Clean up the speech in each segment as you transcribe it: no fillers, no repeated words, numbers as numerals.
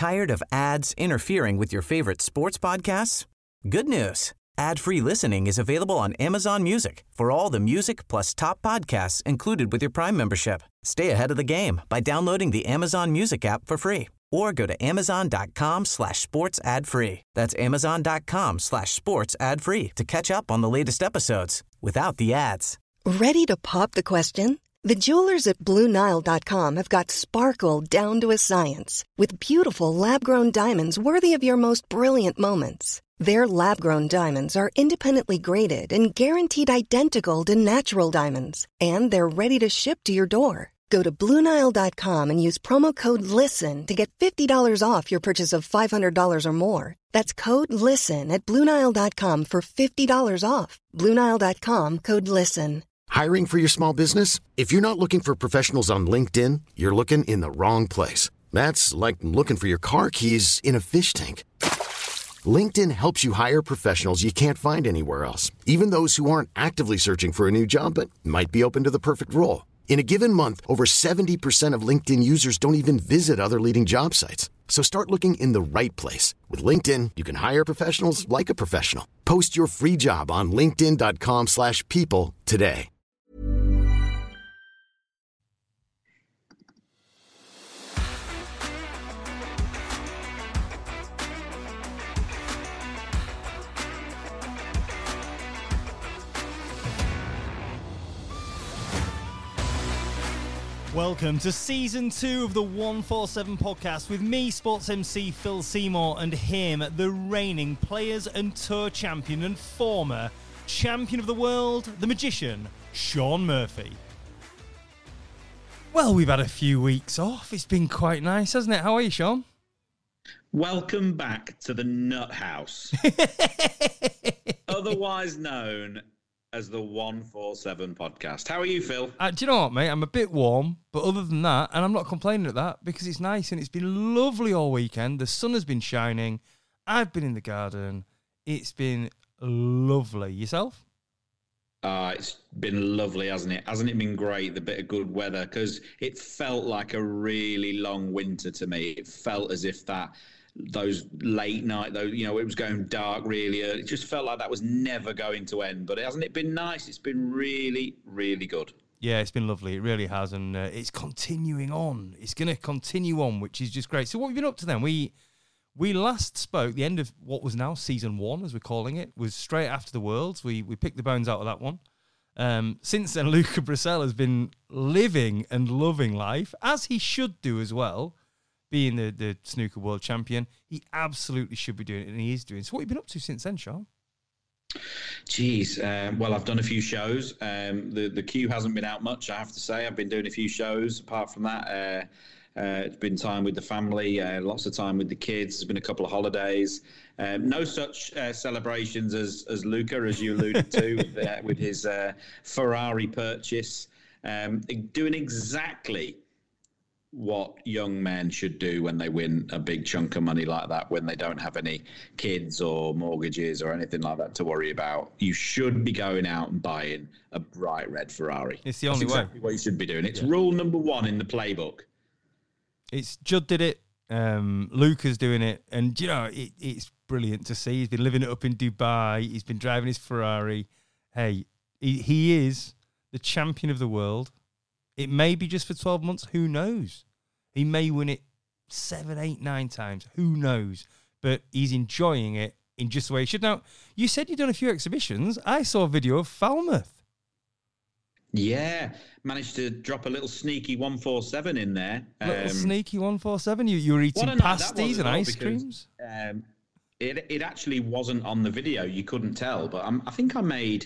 Tired of ads interfering with your favorite sports podcasts? Good news. Ad-free listening is available on Amazon Music for all the music plus top podcasts included with your Prime membership. Stay ahead of the game by downloading the Amazon Music app for free or go to amazon.com/sports ad free. That's amazon.com/sports ad free to catch up on the latest episodes without the ads. Ready to pop the question? The jewelers at BlueNile.com have got sparkle down to a science with beautiful lab-grown diamonds worthy of your most brilliant moments. Their lab-grown diamonds are independently graded and guaranteed identical to natural diamonds, and they're ready to ship to your door. Go to BlueNile.com and use promo code LISTEN to get $50 off your purchase of $500 or more. That's code LISTEN at BlueNile.com for $50 off. BlueNile.com, code LISTEN. Hiring for your small business? If you're not looking for professionals on LinkedIn, you're looking in the wrong place. That's like looking for your car keys in a fish tank. LinkedIn helps you hire professionals you can't find anywhere else, even those who aren't actively searching for a new job but might be open to the perfect role. In a given month, over 70% of LinkedIn users don't even visit other leading job sites. So start looking in the right place. With LinkedIn, you can hire professionals like a professional. Post your free job on linkedin.com/people today. Welcome to Season 2 of the 147 podcast with me, Sports MC Phil Seymour, and him, the reigning Players and Tour champion and former champion of the world, the magician, Shaun Murphy. Well, we've had a few weeks off. It's been quite nice, hasn't it? How are you, Shaun? Welcome back to the Nut House, otherwise known as the 147 podcast. How are you, Phil? Do you know what, mate? I'm a bit warm, but other than that, and I'm not complaining at that because it's nice and it's been lovely all weekend. The sun has been shining. I've been in the garden. It's been lovely. Yourself? It's been lovely, hasn't it? Hasn't it been great, the bit of good weather? Because it felt like a really long winter to me. It felt as if those late night, it was going dark really early. It just felt like that was never going to end. But hasn't it been nice? It's been really, really good. Yeah, it's been lovely. It really has. And it's continuing on. It's going to continue on, which is just great. So what have you been up to then? We last spoke, the end of what was now Season 1, as we're calling it, was straight after the Worlds. We picked the bones out of that one. Since then, Luca Brecel has been living and loving life, as he should do as well. Being the snooker world champion, he absolutely should be doing it, and he is doing. So what have you been up to since then, Shaun? Geez, well, I've done a few shows. The queue hasn't been out much, I have to say. I've been doing a few shows. Apart from that, it's been time with the family, lots of time with the kids. There's been a couple of holidays. No such celebrations as Luca, as you alluded to, with his Ferrari purchase. Doing exactly what young men should do when they win a big chunk of money like that, when they don't have any kids or mortgages or anything like that to worry about. You should be going out and buying a bright red Ferrari. It's the only way. Exactly what you should be doing. It's rule number 1 in the playbook. It's Judd did it. Luca's doing it. And, it's brilliant to see. He's been living it up in Dubai. He's been driving his Ferrari. Hey, he is the champion of the world. It may be just for 12 months. Who knows? He may win it 7, 8, 9 times. Who knows? But he's enjoying it in just the way he should. Now, you said you've done a few exhibitions. I saw a video of Falmouth. Yeah, managed to drop a little sneaky 147 in there. Little sneaky 147? You were eating pasties and ice creams? It actually wasn't on the video. You couldn't tell. But I think I made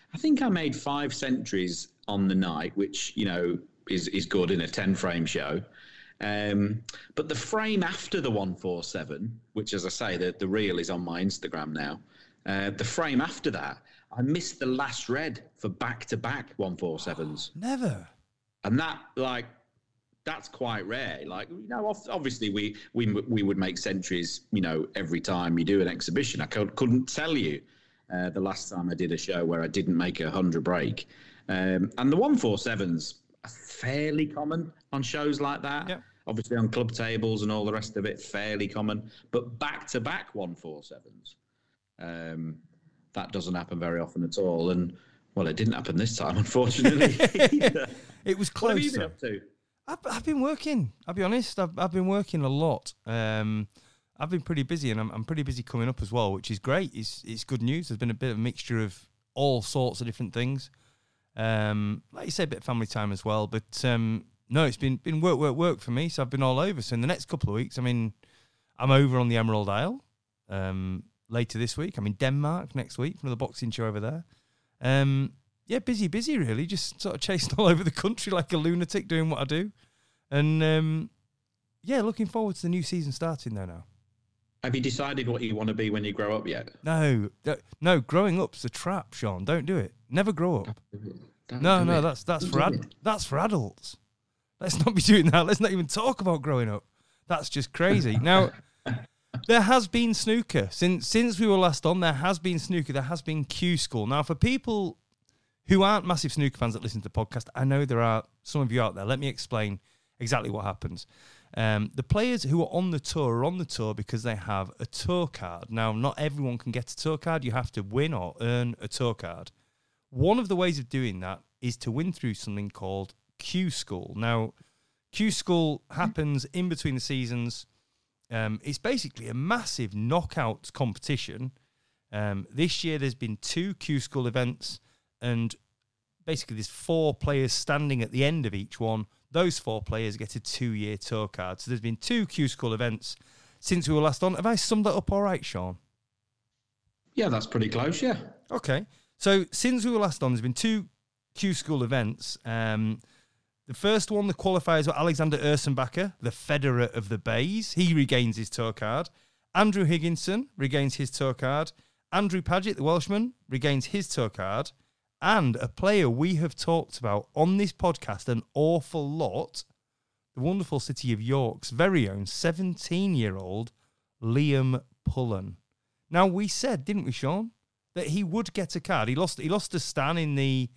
5 centuries on the night, which, is good in a 10-frame show. But the frame after the 147, which, as I say, the reel is on my Instagram now, the frame after that, I missed the last red for back-to-back 147s. Never. And that's quite rare. Obviously we would make centuries, every time you do an exhibition. I couldn't tell you the last time I did a show where I didn't make a 100 break. And the 147s are fairly common on shows like that. Yep. Obviously on club tables and all the rest of it, fairly common. But back-to-back 147s, that doesn't happen very often at all. And, well, it didn't happen this time, unfortunately. It was close. What have you been up to? I've been working. I'll be honest. I've been working a lot. I've been pretty busy, and I'm pretty busy coming up as well, which is great. It's good news. There's been a bit of a mixture of all sorts of different things. Like you say, a bit of family time as well. But no, it's been work for me. So I've been all over. So in the next couple of weeks, I'm over on the Emerald Isle. Later this week, I'm in Denmark next week for another boxing show over there. Yeah, busy really. Just sort of chasing all over the country like a lunatic, doing what I do. And yeah, looking forward to the new season starting there now. Have you decided what you want to be when you grow up yet? No, growing up's a trap, Sean. Don't do it. Never grow up. No, that's for adults. Let's not be doing that. Let's not even talk about growing up. That's just crazy. Now, there has been snooker. Since we were last on, there has been snooker. There has been Q School. Now, for people who aren't massive snooker fans that listen to the podcast, I know there are some of you out there. Let me explain exactly what happens. The players who are on the tour because they have a tour card. Now, not everyone can get a tour card. You have to win or earn a tour card. One of the ways of doing that is to win through something called Q School. Now, Q School happens in between the seasons. It's basically a massive knockout competition. This year, there's been 2 Q School events, and basically there's 4 players standing at the end of each one. Those 4 players get a 2-year tour card. So there's been 2 Q School events since we were last on. Have I summed that up all right, Sean? Yeah, that's pretty close, yeah. Okay. So since we were last on, there's been 2 Q School events. The first one, the qualifiers were Alexander Ursenbacher, the Federer of the Bays. He regains his tour card. Andrew Higginson regains his tour card. Andrew Paget, the Welshman, regains his tour card. And a player we have talked about on this podcast an awful lot, the wonderful city of York's very own 17-year-old Liam Pullen. Now, we said, didn't we, Sean, that he would get a card. He lost to Stan in the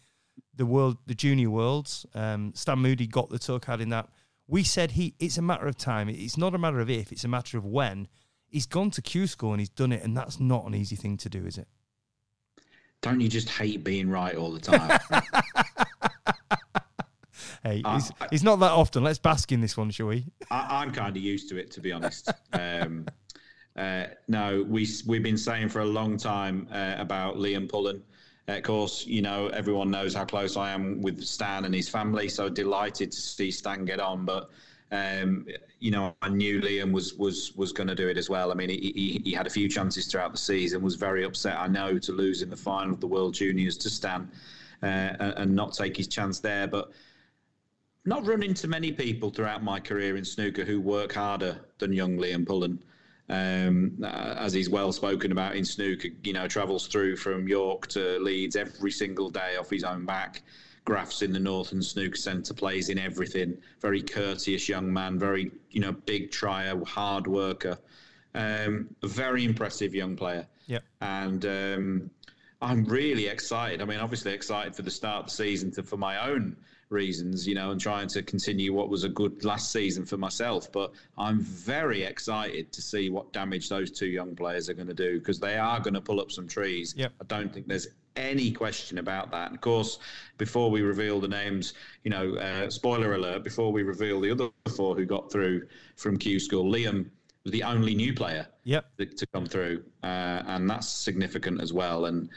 Junior Worlds. Stan Moody got the tour card in that. We said it's a matter of time. It's not a matter of if, it's a matter of when. He's gone to Q School and he's done it, and that's not an easy thing to do, is it? Don't you just hate being right all the time? Hey, it's not that often. Let's bask in this one, shall we? I'm kind of used to it, to be honest. No, we've been saying for a long time about Liam Pullen. Of course, everyone knows how close I am with Stan and his family, so delighted to see Stan get on. But I knew Liam was going to do it as well. I mean, he had a few chances throughout the season, was very upset, I know, to lose in the final of the World Juniors to Stan and not take his chance there. But not run into many people throughout my career in snooker who work harder than young Liam Pullen. As he's well spoken about in snooker, travels through from York to Leeds every single day off his own back. Graphs in the Northern Snooker Centre, plays in everything. Very courteous young man, very, big trier, hard worker. A very impressive young player. Yeah. And I'm really excited. I mean, obviously excited for the start of the season for my own reasons, and trying to continue what was a good last season for myself. But I'm very excited to see what damage those 2 young players are going to do, because they are going to pull up some trees. Yep. I don't think there's any question about that. And of course, before we reveal the names, spoiler alert, before we reveal the other 4 who got through from Q School, Liam was the only new player to come through. And that's significant as well. And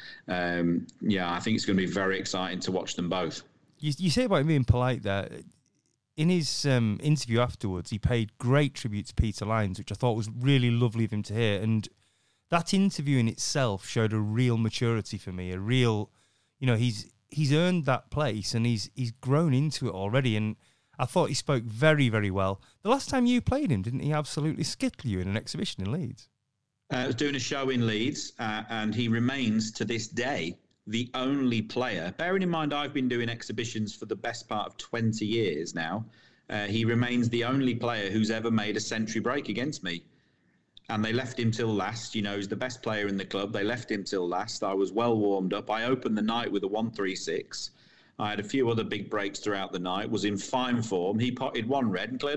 I think it's going to be very exciting to watch them both. You say about him being polite there. In his interview afterwards, he paid great tribute to Peter Lyons, which I thought was really lovely of him to hear. And that interview in itself showed a real maturity for me, a real, he's earned that place and he's grown into it already. And I thought he spoke very, very well. The last time you played him, didn't he absolutely skittle you in an exhibition in Leeds? I was doing a show in Leeds, and he remains to this day the only player, bearing in mind I've been doing exhibitions for the best part of 20 years now, he remains the only player who's ever made a century break against me. And they left him till last. He's the best player in the club. They left him till last. I was well warmed up. I opened the night with a 136. I had a few other big breaks throughout the night, was in fine form. He potted 1 red and cleared up.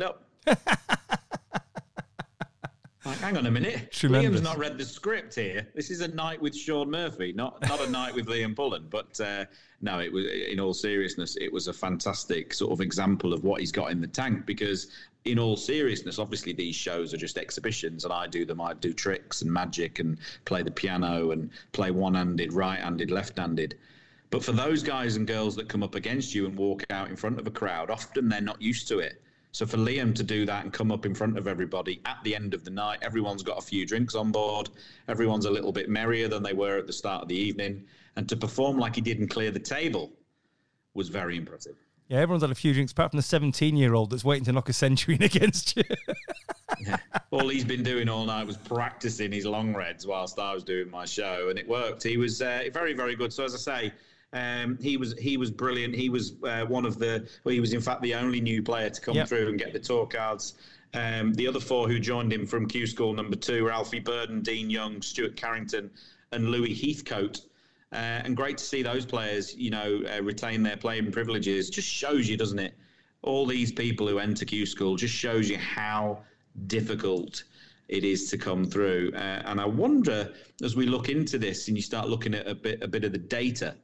Like, hang on a minute. Tremendous. Liam's not read the script here. This is a night with Sean Murphy, not a night with Liam Pullen. But no, it was, in all seriousness, it was a fantastic sort of example of what he's got in the tank. Because in all seriousness, obviously these shows are just exhibitions, and I do them. I do tricks and magic and play the piano and play one-handed, right-handed, left-handed. But for those guys and girls that come up against you and walk out in front of a crowd, often they're not used to it. So for Liam to do that and come up in front of everybody at the end of the night, everyone's got a few drinks on board, everyone's a little bit merrier than they were at the start of the evening, and to perform like he did and clear the table was very impressive. Yeah, everyone's had a few drinks, apart from the 17-year-old that's waiting to knock a century in against you. Yeah. All he's been doing all night was practicing his long reds whilst I was doing my show, and it worked. He was very, very good. So as I say, he was brilliant. He was he was in fact the only new player to come through and get the tour cards. The other four who joined him from Q School number 2 were Alfie Burden, Dean Young, Stuart Carrington, and Louis Heathcote. And great to see those players, retain their playing privileges. Just shows you, doesn't it? All these people who enter Q School just shows you how difficult it is to come through. And I wonder, as we look into this and you start looking at a bit of the data,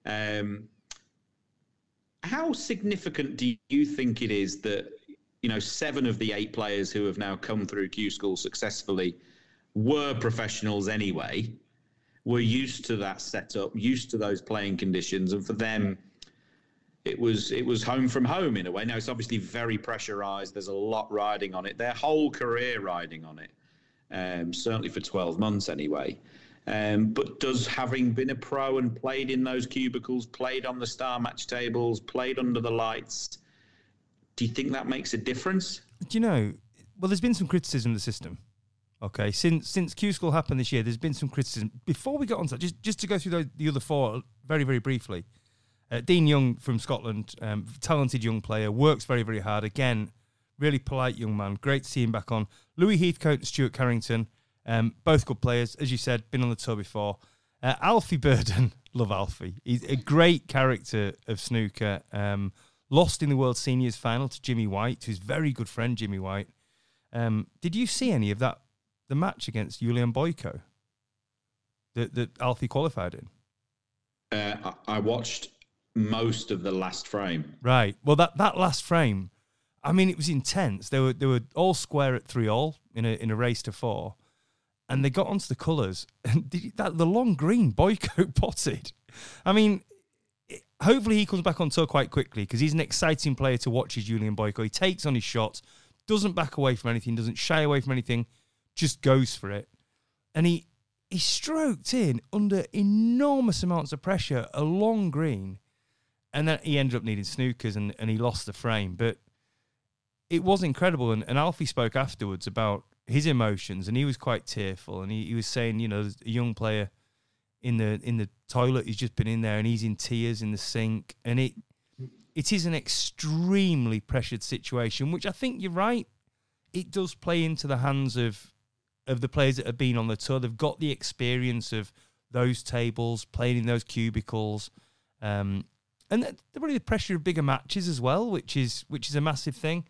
how significant do you think it is that 7 of the 8 players who have now come through Q School successfully were professionals anyway, were used to that setup, used to those playing conditions, and for them it was home from home in a way. Now it's obviously very pressurized, there's a lot riding on it, their whole career riding on it, certainly for 12 months anyway. But does having been a pro and played in those cubicles, played on the star match tables, played under the lights, do you think that makes a difference? Well, there's been some criticism of the system. Okay, since Q School happened this year, there's been some criticism. Before we get on to that, just to go through the other 4 very, very briefly. Dean Young from Scotland, talented young player, works very, very hard. Again, really polite young man. Great to see him back on. Louis Heathcote and Stuart Carrington. Both good players, as you said, been on the tour before. Alfie Burden, love Alfie. He's a great character of snooker. Lost in the World Seniors final to Jimmy White, who's a very good friend, Jimmy White. Did you see any of that, the match against Julian Boyko that Alfie qualified in? I watched most of the last frame. Right. Well, that last frame, I mean, it was intense. They were all square at 3-all in a race to 4. And they got onto the colours, and the long green Boyko potted. I mean, hopefully he comes back on tour quite quickly, because he's an exciting player to watch, is Julian Boyko. He takes on his shots, doesn't back away from anything, doesn't shy away from anything, just goes for it. And he stroked in under enormous amounts of pressure, a long green, and then he ended up needing snookers, and he lost the frame. But it was incredible, and Alfie spoke afterwards about his emotions, and he was quite tearful, and he was saying, there's a young player in the toilet, he's just been in there, and he's in tears in the sink, and it is an extremely pressured situation, which I think you're right, it does play into the hands of the players that have been on the tour. They've got the experience of those tables, playing in those cubicles, and probably the pressure of bigger matches as well, which is a massive thing.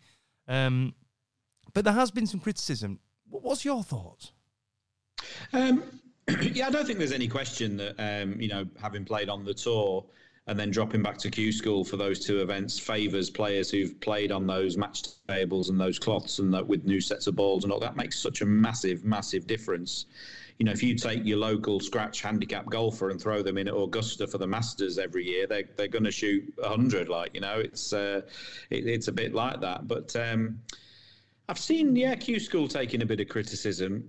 But there has been some criticism. What's your thoughts? Yeah, I don't think there's any question that, having played on the tour and then dropping back to Q School for those 2 events favours players who've played on those match tables and those cloths and with new sets of balls and all that. Makes such a massive, massive difference. If you take your local scratch handicap golfer and throw them in at Augusta for the Masters every year, they're going to shoot 100. It's a bit like that. But I've seen, Q School taking a bit of criticism.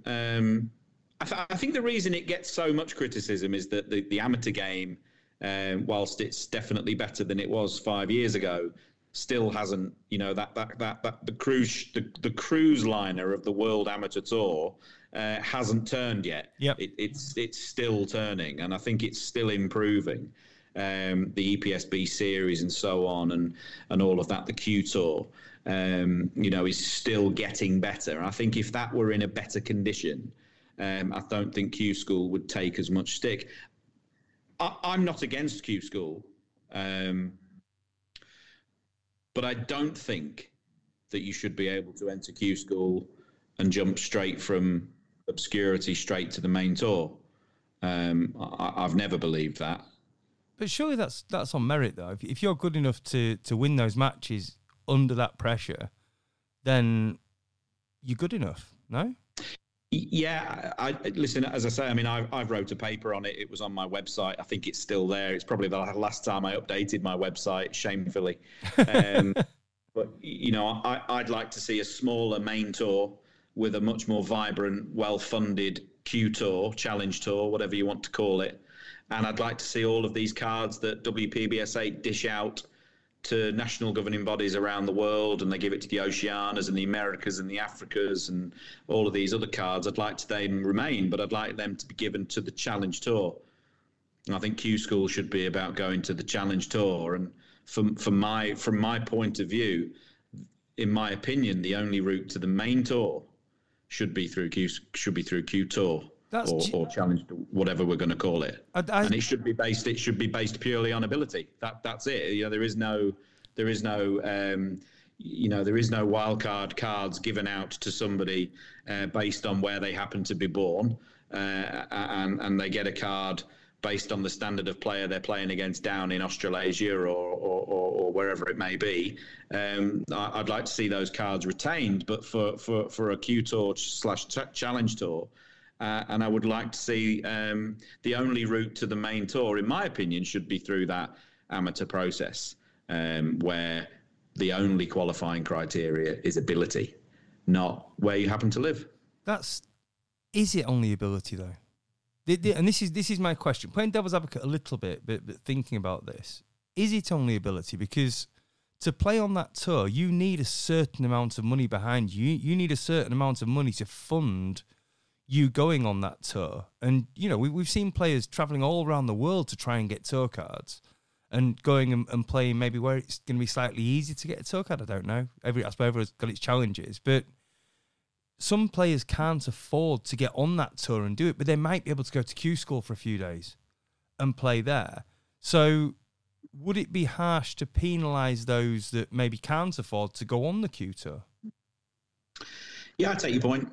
I think the reason it gets so much criticism is that the amateur game, whilst it's definitely better than it was 5 years ago, still hasn't, the cruise liner of the World Amateur Tour hasn't turned yet. Yep. It's still turning, and I think it's still improving. The EPSB series and so on, and all of that, the Q Tour, is still getting better. And I think if that were in a better condition, I don't think Q School would take as much stick. I'm not against Q School, but I don't think that you should be able to enter Q School and jump straight from obscurity straight to the main tour. I've never believed that. But surely that's on merit, though. If you're good enough to win those matches under that pressure, then you're good enough, no? Yeah, I listen. As I say, I mean, I've wrote a paper on it. It was on my website. I think it's still there. It's probably the last time I updated my website, shamefully. But you know, I'd like to see a smaller main tour with a much more vibrant, well-funded Q Tour, Challenge Tour, whatever you want to call it. And I'd like to see all of these cards that WPBSA dish out to national governing bodies around the world, and they give it to the Oceanias and the Americas and the Africas and all of these other cards. I'd like them remain, but I'd like them to be given to the Challenge Tour. And I think Q School should be about going to the Challenge Tour. And from my point of view, in my opinion, the only route to the main tour should be through Q Tour. Or Challenge, whatever we're going to call it, and it should be based purely on ability. That's it. You know, there is no wild cards given out to somebody based on where they happen to be born, and they get a card based on the standard of player they're playing against down in Australasia or wherever it may be. I'd like to see those cards retained, but for a Q Tour / Challenge Tour. And I would like to see the only route to the main tour, in my opinion, should be through that amateur process, where the only qualifying criteria is ability, not where you happen to live. Is it only ability, though? And this is my question. Playing devil's advocate a little bit, but thinking about this, is it only ability? Because to play on that tour, you need a certain amount of money behind you. You need a certain amount of money to fund you going on that tour. And, you know, we've seen players travelling all around the world to try and get tour cards and going and playing maybe where it's going to be slightly easier to get a tour card. I don't know. I suppose everyone's got its challenges. But some players can't afford to get on that tour and do it, but they might be able to go to Q School for a few days and play there. So would it be harsh to penalise those that maybe can't afford to go on the Q Tour? Yeah, I take your point.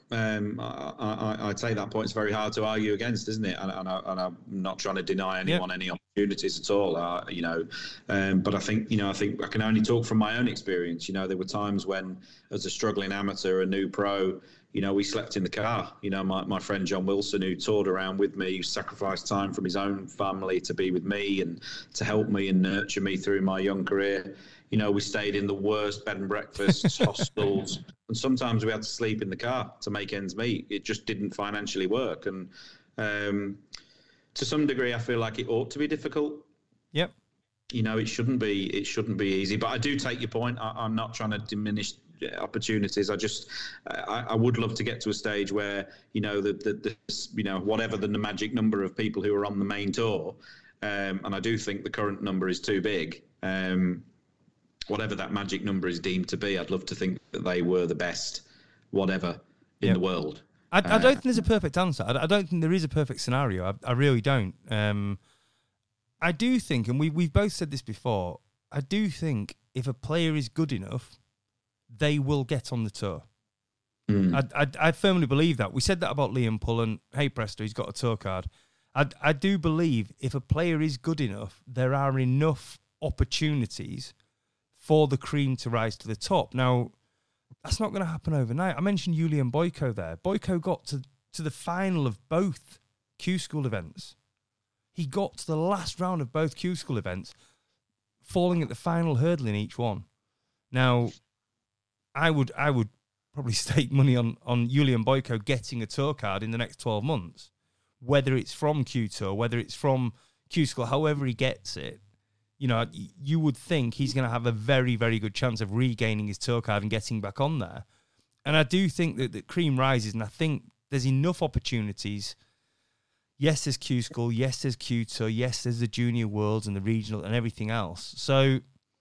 I take that point. It's very hard to argue against, isn't it? And I'm not trying to deny anyone any opportunities at all. But I think I can only talk from my own experience. You know, there were times when, as a struggling amateur, a new pro, you know, we slept in the car. You know, my friend John Wilson, who toured around with me, sacrificed time from his own family to be with me and to help me and nurture me through my young career. You know, we stayed in the worst bed and breakfasts, hostels, and sometimes we had to sleep in the car to make ends meet. It just didn't financially work. And to some degree, I feel like it ought to be difficult. Yep. You know, it shouldn't be easy. But I do take your point. I'm not trying to diminish opportunities. I would love to get to a stage where, you know, whatever the magic number of people who are on the main tour, and I do think the current number is too big. Whatever that magic number is deemed to be, I'd love to think that they were the best, whatever, in the world. I don't think there's a perfect answer. I don't think there is a perfect scenario. I really don't. I do think, and we've both said this before, I do think if a player is good enough, they will get on the tour. I firmly believe that. We said that about Liam Pullen. Hey, presto, he's got a tour card. I do believe if a player is good enough, there are enough opportunities for the cream to rise to the top. Now, that's not going to happen overnight. I mentioned Julian Boyko there. Boyko got to the final of both Q School events. He got to the last round of both Q School events, falling at the final hurdle in each one. Now, I would probably stake money on Julian Boyko getting a tour card in the next 12 months, whether it's from Q Tour, whether it's from Q School, however he gets it. You know, you would think he's going to have a very, very good chance of regaining his tour card and getting back on there. And I do think that cream rises, and I think there's enough opportunities. Yes, there's Q School. Yes, there's Q Tour. Yes, there's the Junior Worlds and the regional and everything else. So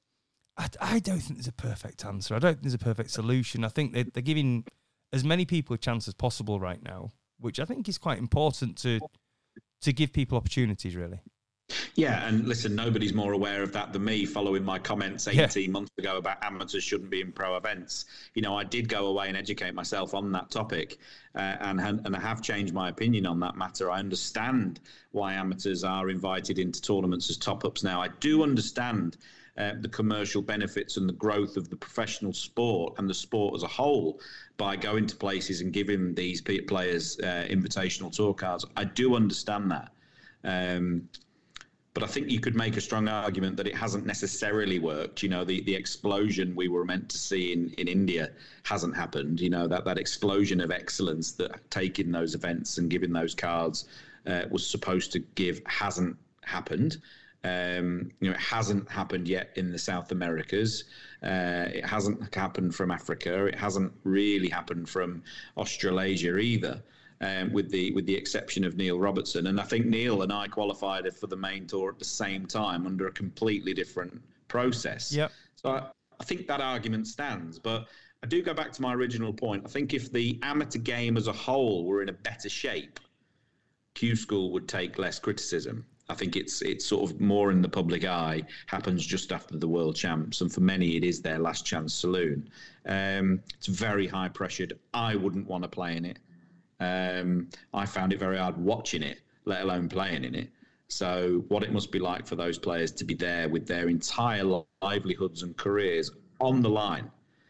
I don't think there's a perfect answer. I don't think there's a perfect solution. I think they're giving as many people a chance as possible right now, which I think is quite important to give people opportunities, really. Yeah, and listen, nobody's more aware of that than me following my comments 18 months ago about amateurs shouldn't be in pro events. You know, I did go away and educate myself on that topic and I have changed my opinion on that matter. I understand why amateurs are invited into tournaments as top-ups now. I do understand the commercial benefits and the growth of the professional sport and the sport as a whole by going to places and giving these players invitational tour cards. I do understand that. But I think you could make a strong argument that it hasn't necessarily worked. You know, the explosion we were meant to see in India hasn't happened. You know, that explosion of excellence that taking those events and giving those cards was supposed to give hasn't happened. You know, it hasn't happened yet in the South Americas. It hasn't happened from Africa. It hasn't really happened from Australasia either. With the exception of Neil Robertson. And I think Neil and I qualified for the main tour at the same time under a completely different process. Yep. So I think that argument stands. But I do go back to my original point. I think if the amateur game as a whole were in a better shape, Q School would take less criticism. I think it's sort of more in the public eye, happens just after the World Champs. And for many, it is their last chance saloon. It's very high pressured. I wouldn't want to play in it. I found it very hard watching it, let alone playing in it. So what it must be like for those players to be there with their entire livelihoods and careers on the line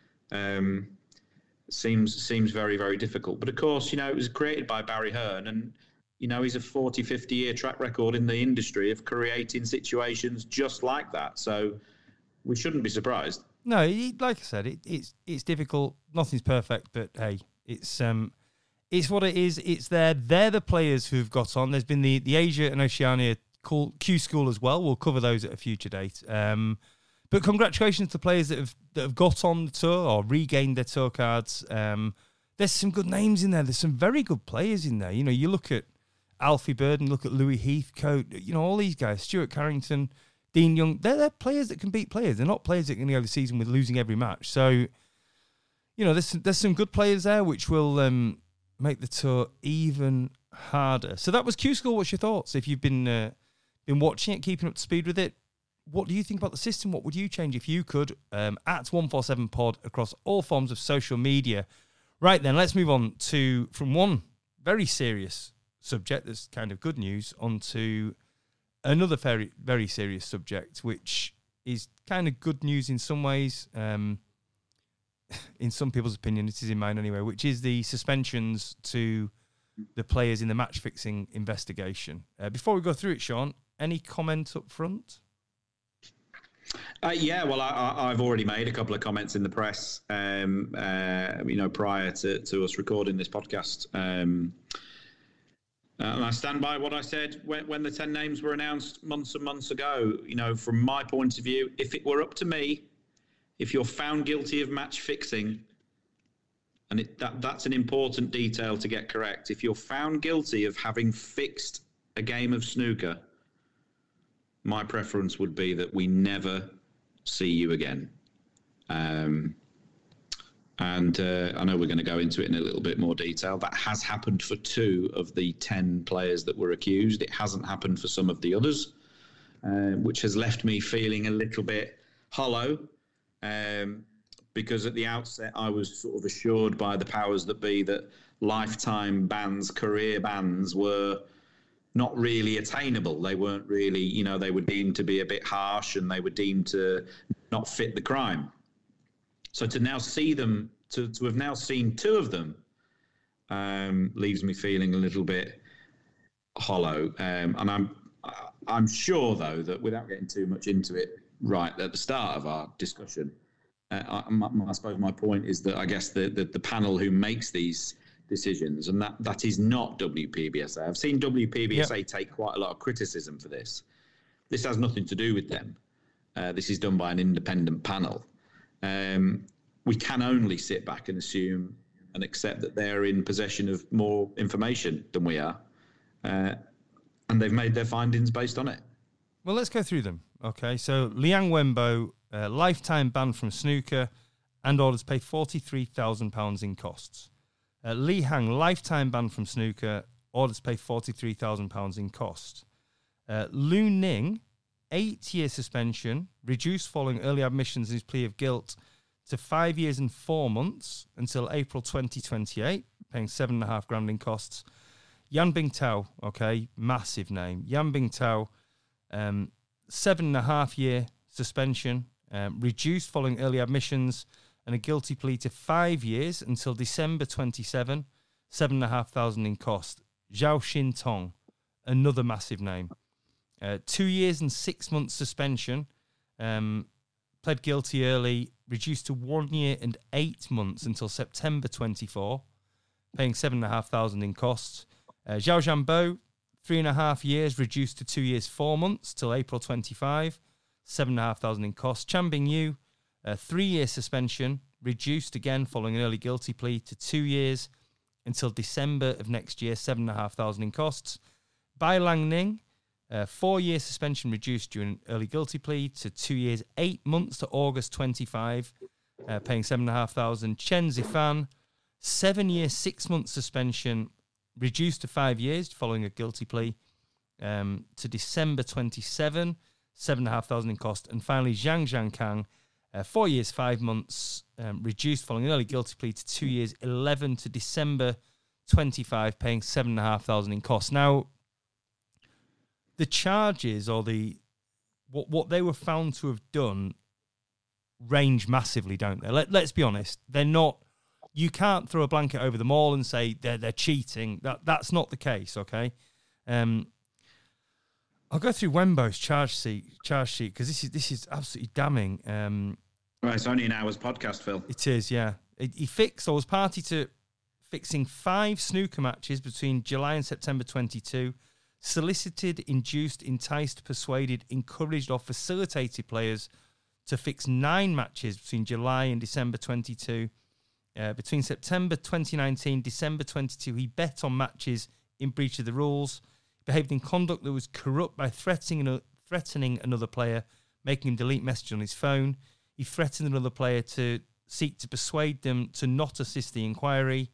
seems very, very difficult. But of course, you know, it was created by Barry Hearn and, you know, he's a 40, 50-year track record in the industry of creating situations just like that. So we shouldn't be surprised. No, like I said, it's difficult. Nothing's perfect, but hey, it's what it is. It's there. They're the players who've got on. There's been the Asia and Oceania Q School as well. We'll cover those at a future date. But congratulations to players that have got on the tour or regained their tour cards. There's some good names in there. There's some very good players in there. You know, you look at Alfie Burden, look at Louis Heathcote, you know, all these guys, Stuart Carrington, Dean Young. They're players that can beat players. They're not players that can go the season with losing every match. So, you know, there's some good players there which will make the tour even harder. So that was Q School. What's your thoughts? If you've been watching it, keeping up to speed with it, what do you think about the system? What would you change if you could? At 147pod across all forms of social media. Right then, let's move on from one very serious subject that's kind of good news onto another very, very serious subject, which is kind of good news in some ways. In some people's opinion, it is in mine anyway, which is the suspensions to the players in the match-fixing investigation. Before we go through it, Sean, any comment up front? Yeah, well, I've already made a couple of comments in the press, you know, prior to us recording this podcast. And I stand by what I said when the 10 names were announced months and months ago. You know, from my point of view, if it were up to me, if you're found guilty of match fixing, and that's an important detail to get correct, if you're found guilty of having fixed a game of snooker, my preference would be that we never see you again. And I know we're going to go into it in a little bit more detail. That has happened for 2 of the 10 players that were accused. It hasn't happened for some of the others, which has left me feeling a little bit hollow. Because at the outset, I was sort of assured by the powers that be that lifetime bans, career bans were not really attainable. They weren't really, you know, they were deemed to be a bit harsh and they were deemed to not fit the crime. So to now see them, to have now seen 2 of them, leaves me feeling a little bit hollow. And I'm sure, though, that without getting too much into it right at the start of our discussion, I suppose my point is that I guess the panel who makes these decisions, and that is not WPBSA. I've seen WPBSA take quite a lot of criticism for this. This has nothing to do with them. This is done by an independent panel. We can only sit back and assume and accept that they're in possession of more information than we are. And they've made their findings based on it. Well, let's go through them. Okay, so Liang Wenbo, lifetime ban from snooker and orders pay £43,000 in costs. Li Hang, lifetime ban from snooker, orders pay £43,000 in cost. Lu Ning, 8-year suspension, reduced following early admissions in his plea of guilt to 5 years and 4 months until April 2028, paying $7,500 in costs. Yan Bingtao, okay, massive name. Yan Bingtao, 7.5-year suspension, reduced following early admissions and a guilty plea to 5 years until December 27, $7,500 in cost. Zhao Xintong, another massive name. 2 years and 6 months suspension, pled guilty early, reduced to 1 year and 8 months until September 24, paying $7,500 in costs. Zhao Zhanbo, 3.5 years, reduced to 2 years 4 months till April 25, $7,500 in costs. Chan Bingyu, 3-year suspension, reduced again following an early guilty plea to 2 years until December of next year, $7,500 in costs. Bai Langning, 4-year suspension reduced during an early guilty plea to 2 years 8 months to August 25, paying $7,500. Chen Zifan, 7-year 6 month suspension reduced to 5 years following a guilty plea to December 27, $7,500 in cost. And finally, Zhang Zhangkang, 4 years 5 months reduced following an early guilty plea to 2 years 11 to December 25, paying $7,500 in cost. Now, the charges or what they were found to have done range massively, don't they? Let's be honest. They're not. You can't throw a blanket over them all and say they're cheating. That's not the case. Okay. I'll go through Wenbo's charge sheet because this is absolutely damning. Right, it's only an hour's podcast, Phil. It is, yeah. He fixed or was party to fixing 5 snooker matches between July and September 22. Solicited, induced, enticed, persuaded, encouraged or facilitated players to fix 9 matches between July and December 22. Between September 2019, December 22, he bet on matches in breach of the rules, behaved in conduct that was corrupt by threatening another player, making him delete messages on his phone. He threatened another player to seek to persuade them to not assist the inquiry.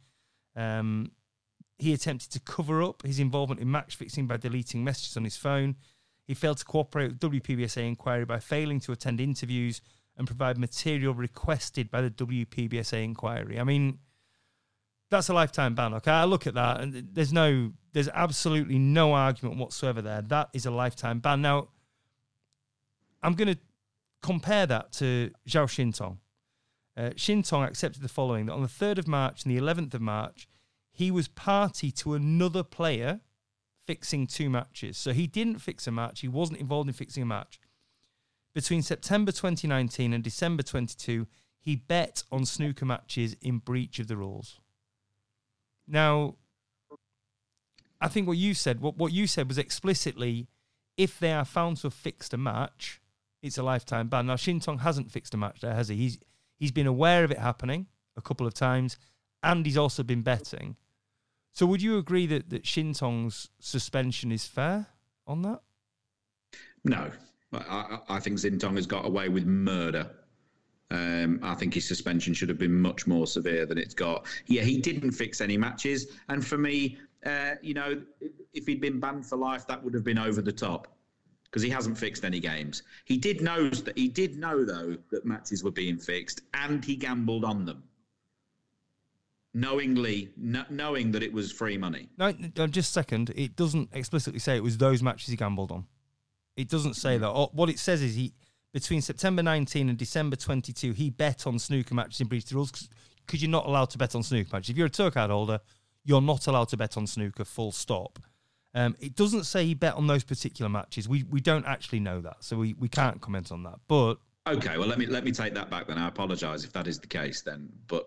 He attempted to cover up his involvement in match fixing by deleting messages on his phone. He failed to cooperate with WPBSA inquiry by failing to attend interviews and provide material requested by the WPBSA inquiry. I mean, that's a lifetime ban, okay? I look at that and there's absolutely no argument whatsoever there. That is a lifetime ban. Now, I'm going to compare that to Zhao Xintong. Xintong accepted the following, that on the 3rd of March and the 11th of March, he was party to another player fixing 2 matches. So he didn't fix a match. He wasn't involved in fixing a match. Between September 2019 and December 22, he bet on snooker matches in breach of the rules. Now, I think what you said was explicitly, if they are found to have fixed a match, it's a lifetime ban. Now, Xintong hasn't fixed a match there, has he? He's been aware of it happening a couple of times, and he's also been betting. So would you agree that Xintong's suspension is fair on that? No. I think Xintong has got away with murder. I think his suspension should have been much more severe than it's got. Yeah, he didn't fix any matches. And for me, if he'd been banned for life, that would have been over the top because he hasn't fixed any games. He did know, though, that matches were being fixed and he gambled on them. Knowing that it was free money. No, just a second. It doesn't explicitly say it was those matches he gambled on. It doesn't say that. What it says is between September 19 and December 22, he bet on snooker matches in breach of the rules because you're not allowed to bet on snooker matches. If you're a tour card holder, you're not allowed to bet on snooker, full stop. It doesn't say he bet on those particular matches. We don't actually know that, so we can't comment on that. But okay, well let me take that back then. I apologise if that is the case then. But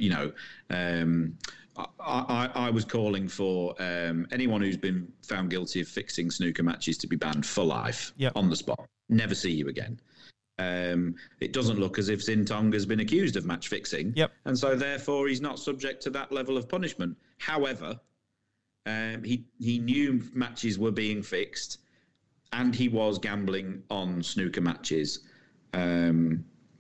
I was calling for anyone who's been found guilty of fixing snooker matches to be banned for life on the spot. Never see you again. It doesn't look as if Xintong has been accused of match fixing, and so therefore he's not subject to that level of punishment. However, he knew matches were being fixed, and he was gambling on snooker matches. It's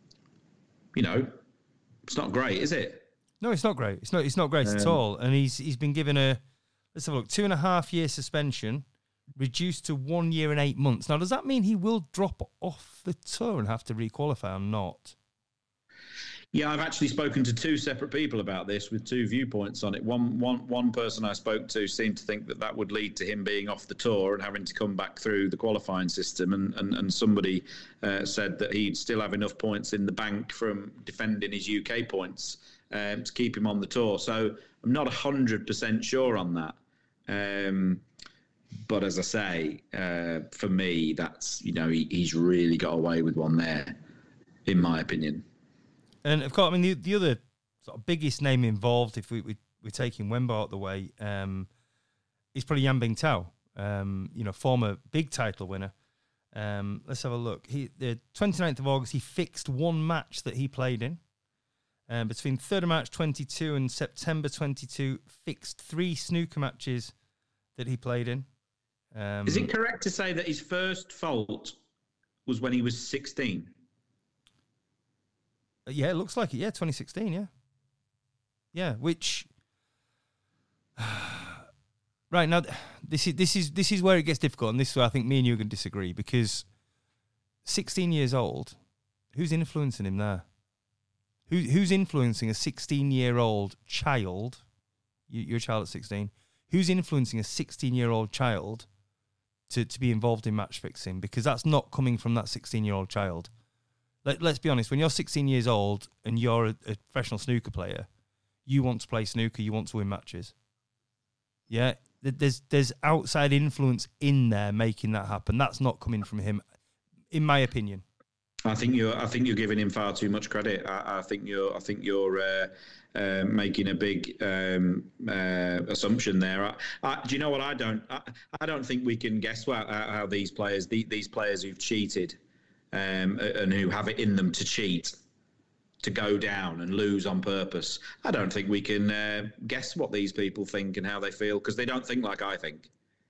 not great, is it? No, it's not great. It's not great at all. And he's been given let's have a look, 2.5 year suspension, reduced to 1 year and 8 months. Now, does that mean he will drop off the tour and have to requalify or not? Yeah, I've actually spoken to two separate people about this with two viewpoints on it. One person I spoke to seemed to think that would lead to him being off the tour and having to come back through the qualifying system. And somebody said that he'd still have enough points in the bank from defending his UK points to keep him on the tour. So I'm not 100% sure on that. But as I say, for me, that's, he's really got away with one there, in my opinion. And of course, I mean, the other sort of biggest name involved, if we're taking Wenbo out the way, is probably Yan Bingtao, former big title winner. Let's have a look. The 29th of August, he fixed one match that he played in. Between 3rd of March 22 and September 22, fixed 3 snooker matches that he played in. Is it correct to say that his first fault was when he was 16? Yeah, it looks like it. Yeah, 2016. Yeah, yeah. Which right now, this is where it gets difficult, and this is where I think me and you are going to disagree, because 16 years old, who's influencing him there? Who's influencing a 16-year-old child? You're a child at 16. Who's influencing a 16-year-old child to be involved in match fixing? Because that's not coming from that 16-year-old child. Let's be honest, when you're 16 years old and you're a professional snooker player, you want to play snooker, you want to win matches. Yeah, there's outside influence in there making that happen. That's not coming from him, in my opinion. I think you're giving him far too much credit. I think you're making a big assumption there. Do you know what? I don't think we can guess how these players who've cheated and who have it in them to cheat, to go down and lose on purpose. I don't think we can guess what these people think and how they feel, because they don't think like I think.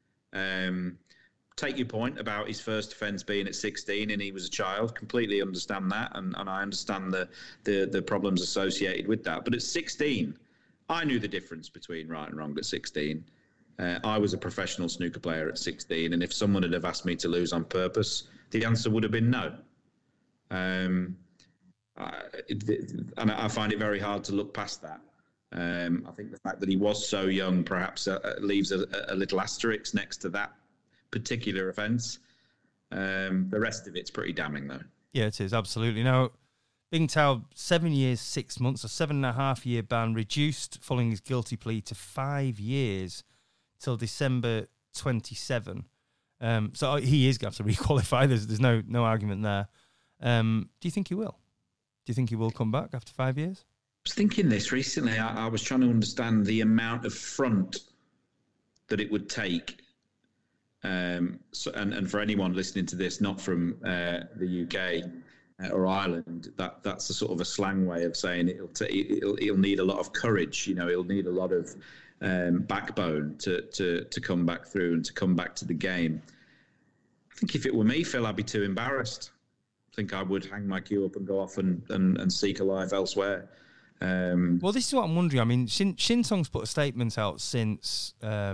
Take your point about his first offence being at 16 and he was a child. Completely understand that, and I understand the problems associated with that. But at 16, I knew the difference between right and wrong at 16. I was a professional snooker player at 16, and if someone had have asked me to lose on purpose, the answer would have been no. And I find it very hard to look past that. I think the fact that he was so young perhaps leaves a little asterisk next to that particular offence. The rest of it's pretty damning, though. Yeah, it is, absolutely. Now, Bingtao, 7 years, 6 months, a 7.5-year ban, reduced following his guilty plea to 5 years till December 27. So he is going to have to requalify. There's no argument there. Do you think he will? Do you think he will come back after 5 years? I was thinking this recently. I was trying to understand the amount of front that it would take. And for anyone listening to this, not from the UK or Ireland, that's a sort of a slang way of saying it'll need a lot of courage. He'll need a lot of backbone to come back through and to come back to the game. I think if it were me, Phil, I'd be too embarrassed. I think I would hang my cue up and go off and seek a life elsewhere. Well, this is what I'm wondering. I mean, Shin Tong's put a statement out since.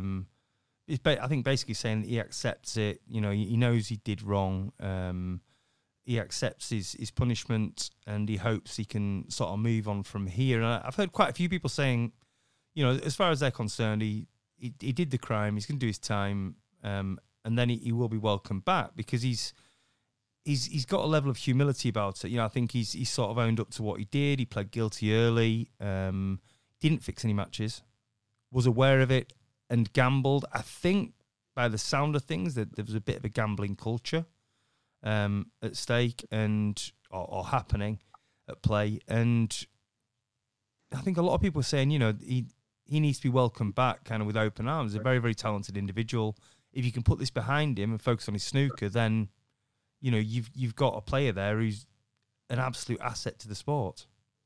I think basically saying that he accepts it. He knows he did wrong. He accepts his punishment, and he hopes he can sort of move on from here. And I've heard quite a few people saying, as far as they're concerned, he did the crime. He's going to do his time, and then he will be welcomed back, because he's got a level of humility about it. I think he's sort of owned up to what he did. He pled guilty early, didn't fix any matches, was aware of it, and gambled. I think by the sound of things that there was a bit of a gambling culture at stake or happening at play. And I think a lot of people are saying, he needs to be welcomed back kind of with open arms. He's a very, very talented individual. If you can put this behind him and focus on his snooker, then, you've got a player there who's an absolute asset to the sport.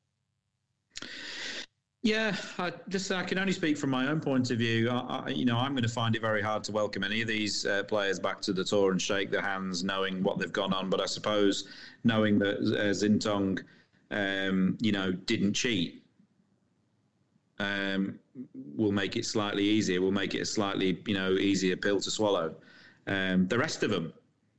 Yeah, I can only speak from my own point of view. I'm going to find it very hard to welcome any of these players back to the tour and shake their hands, knowing what they've gone on. But I suppose knowing that Xintong, didn't cheat, will make it slightly easier. Will make it a slightly, easier pill to swallow. The rest of them,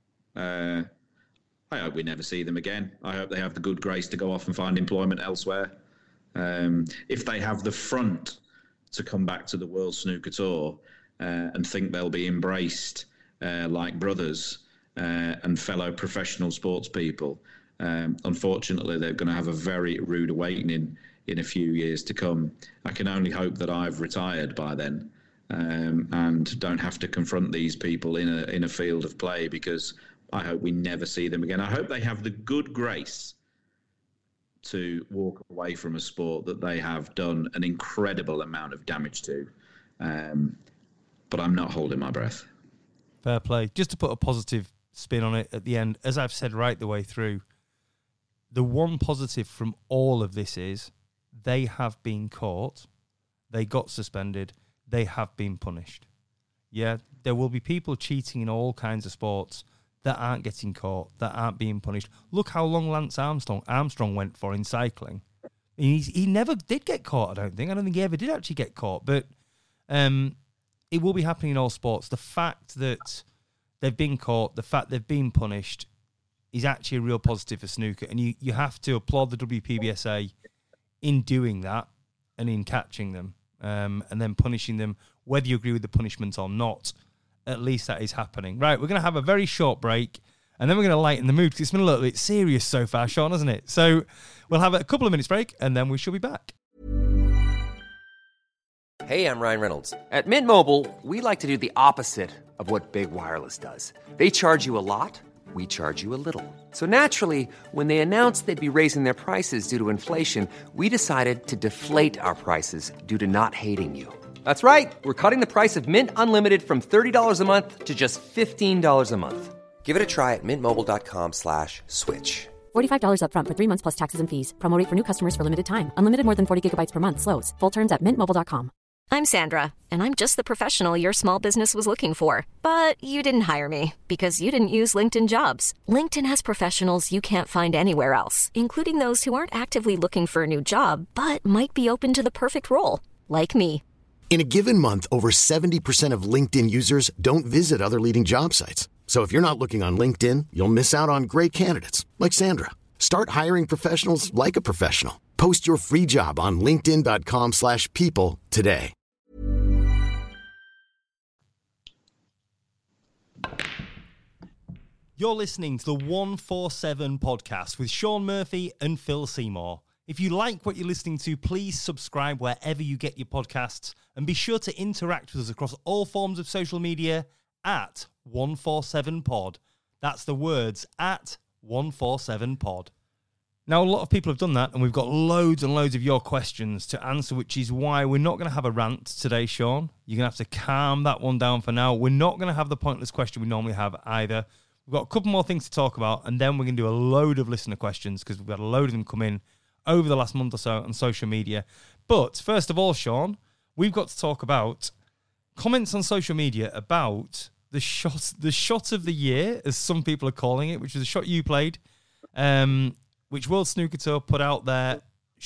I hope we never see them again. I hope they have the good grace to go off and find employment elsewhere. If they have the front to come back to the World Snooker Tour and think they'll be embraced like brothers and fellow professional sports people, unfortunately, they're going to have a very rude awakening in a few years to come. I can only hope that I've retired by then and don't have to confront these people in a field of play, because I hope we never see them again. I hope they have the good grace to walk away from a sport that they have done an incredible amount of damage to. But I'm not holding my breath. Fair play. Just to put a positive spin on it at the end, as I've said right the way through, the one positive from all of this is they have been caught, they got suspended, they have been punished. Yeah, there will be people cheating in all kinds of sports that aren't getting caught, that aren't being punished. Look how long Lance Armstrong went for in cycling. He never did get caught, I don't think. I don't think he ever did actually get caught. But it will be happening in all sports. The fact that they've been caught, the fact they've been punished is actually a real positive for snooker. And you have to applaud the WPBSA in doing that and in catching them and then punishing them, whether you agree with the punishment or not. At least that is happening. Right, we're going to have a very short break, and then we're going to lighten the mood, because it's been a little bit serious so far, Sean, hasn't it? So we'll have a couple of minutes break, and then we shall be back. Hey, I'm Ryan Reynolds. At Mint Mobile, we like to do the opposite of what Big Wireless does. They charge you a lot, we charge you a little. So naturally, when they announced they'd be raising their prices due to inflation, we decided to deflate our prices due to not hating you. That's right. We're cutting the price of Mint Unlimited from $30 a month to just $15 a month. Give it a try at mintmobile.com/switch. $45 up front for 3 months plus taxes and fees. Promo rate for new customers for limited time. Unlimited more than 40 gigabytes per month slows. Full terms at mintmobile.com. I'm Sandra, and I'm just the professional your small business was looking for. But you didn't hire me because you didn't use LinkedIn Jobs. LinkedIn has professionals you can't find anywhere else, including those who aren't actively looking for a new job, but might be open to the perfect role, like me. In a given month, over 70% of LinkedIn users don't visit other leading job sites. So if you're not looking on LinkedIn, you'll miss out on great candidates like Sandra. Start hiring professionals like a professional. Post your free job on linkedin.com/people today. You're listening to the 147 podcast with Sean Murphy and Phil Seymour. If you like what you're listening to, please subscribe wherever you get your podcasts, and be sure to interact with us across all forms of social media at 147pod. That's the words at 147pod. Now, a lot of people have done that, and we've got loads and loads of your questions to answer, which is why we're not going to have a rant today, Sean. You're going to have to calm that one down for now. We're not going to have the pointless question we normally have either. We've got a couple more things to talk about, and then we're going to do a load of listener questions, because we've got a load of them come in over the last month or so on social media. But first of all, Sean, we've got to talk about comments on social media about the shot of the year, as some people are calling it, which was a shot you played, which World Snooker Tour put out there,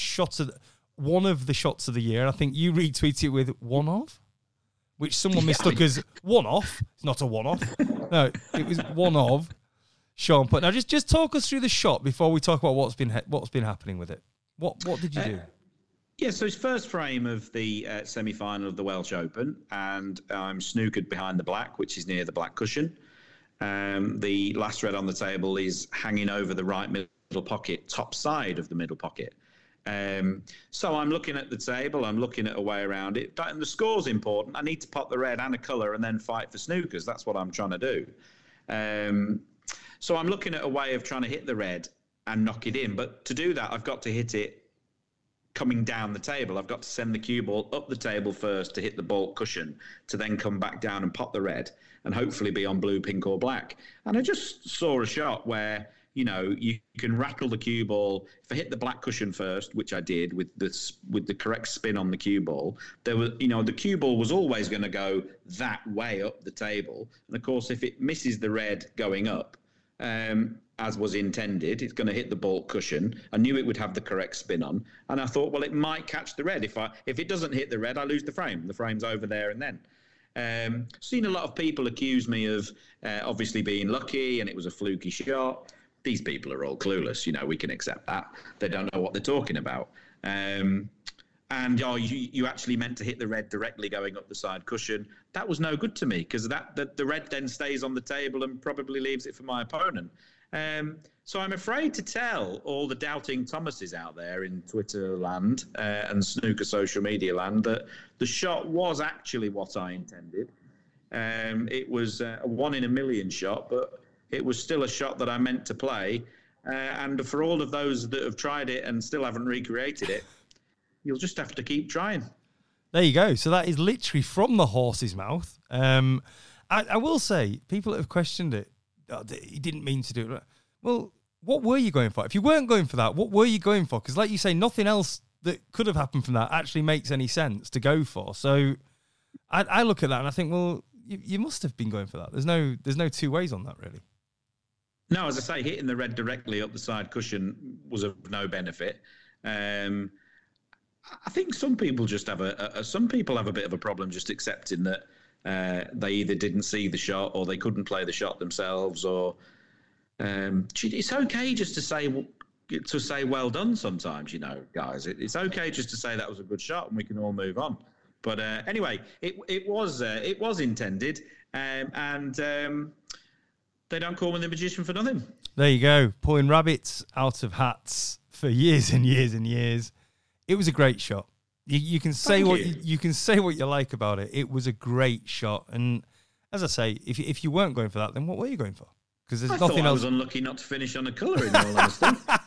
one of the shots of the year. I think you retweeted it with one of, which someone mistook as one off. It's not a one off. No, it was one of. Sean, but now just talk us through the shot before we talk about what's been happening with it. What did you do? Yeah, so it's first frame of the semi-final of the Welsh Open, and I'm snookered behind the black, which is near the black cushion. The last red on the table is hanging over the right middle pocket, top side of the middle pocket. So I'm looking at the table, I'm looking at a way around it, and the score's important. I need to pot the red and a colour and then fight for snookers. That's what I'm trying to do. So I'm looking at a way of trying to hit the red and knock it in. But to do that, I've got to hit it coming down the table. I've got to send the cue ball up the table first to hit the baulk cushion, to then come back down and pot the red and hopefully be on blue, pink or black. And I just saw a shot where, you know, you can rattle the cue ball. If I hit the black cushion first, which I did with the correct spin on the cue ball, there was, you know, the cue ball was always going to go that way up the table. And of course, if it misses the red going up, as was intended, it's going to hit the baulk cushion. I knew it would have the correct spin on, and I thought, well, it might catch the red. If it doesn't hit the red, I lose the frame. The frame's over there and then. Seen a lot of people accuse me of obviously being lucky and it was a fluky shot. These people are all clueless. We can accept that. They don't know what they're talking about. You actually meant to hit the red directly going up the side cushion. That was no good to me because the red then stays on the table and probably leaves it for my opponent. So I'm afraid to tell all the doubting Thomases out there in Twitter land and snooker social media land that the shot was actually what I intended. It was a 1 in a million shot, but it was still a shot that I meant to play. And for all of those that have tried it and still haven't recreated it, you'll just have to keep trying. There you go. So that is literally from the horse's mouth. I will say, people that have questioned it, he didn't mean to do it. Well, what were you going for? If you weren't going for that, what were you going for? Because like you say, nothing else that could have happened from that actually makes any sense to go for. So I look at that and I think, well, you must have been going for that. There's no two ways on that, really. No, as I say, hitting the red directly up the side cushion was of no benefit. I think some people just have some people have a bit of a problem just accepting that they either didn't see the shot or they couldn't play the shot themselves, or it's okay just to say well done sometimes, guys. It's okay just to say that was a good shot and we can all move on. But anyway, it was intended, and they don't call me the magician for nothing. There you go, pulling rabbits out of hats for years and years and years. It was a great shot. You can say you can say what you like about it. It was a great shot, and as I say, if you weren't going for that, then what were you going for? Because there's nothing else. I was unlucky not to finish on a colour, in all honesty.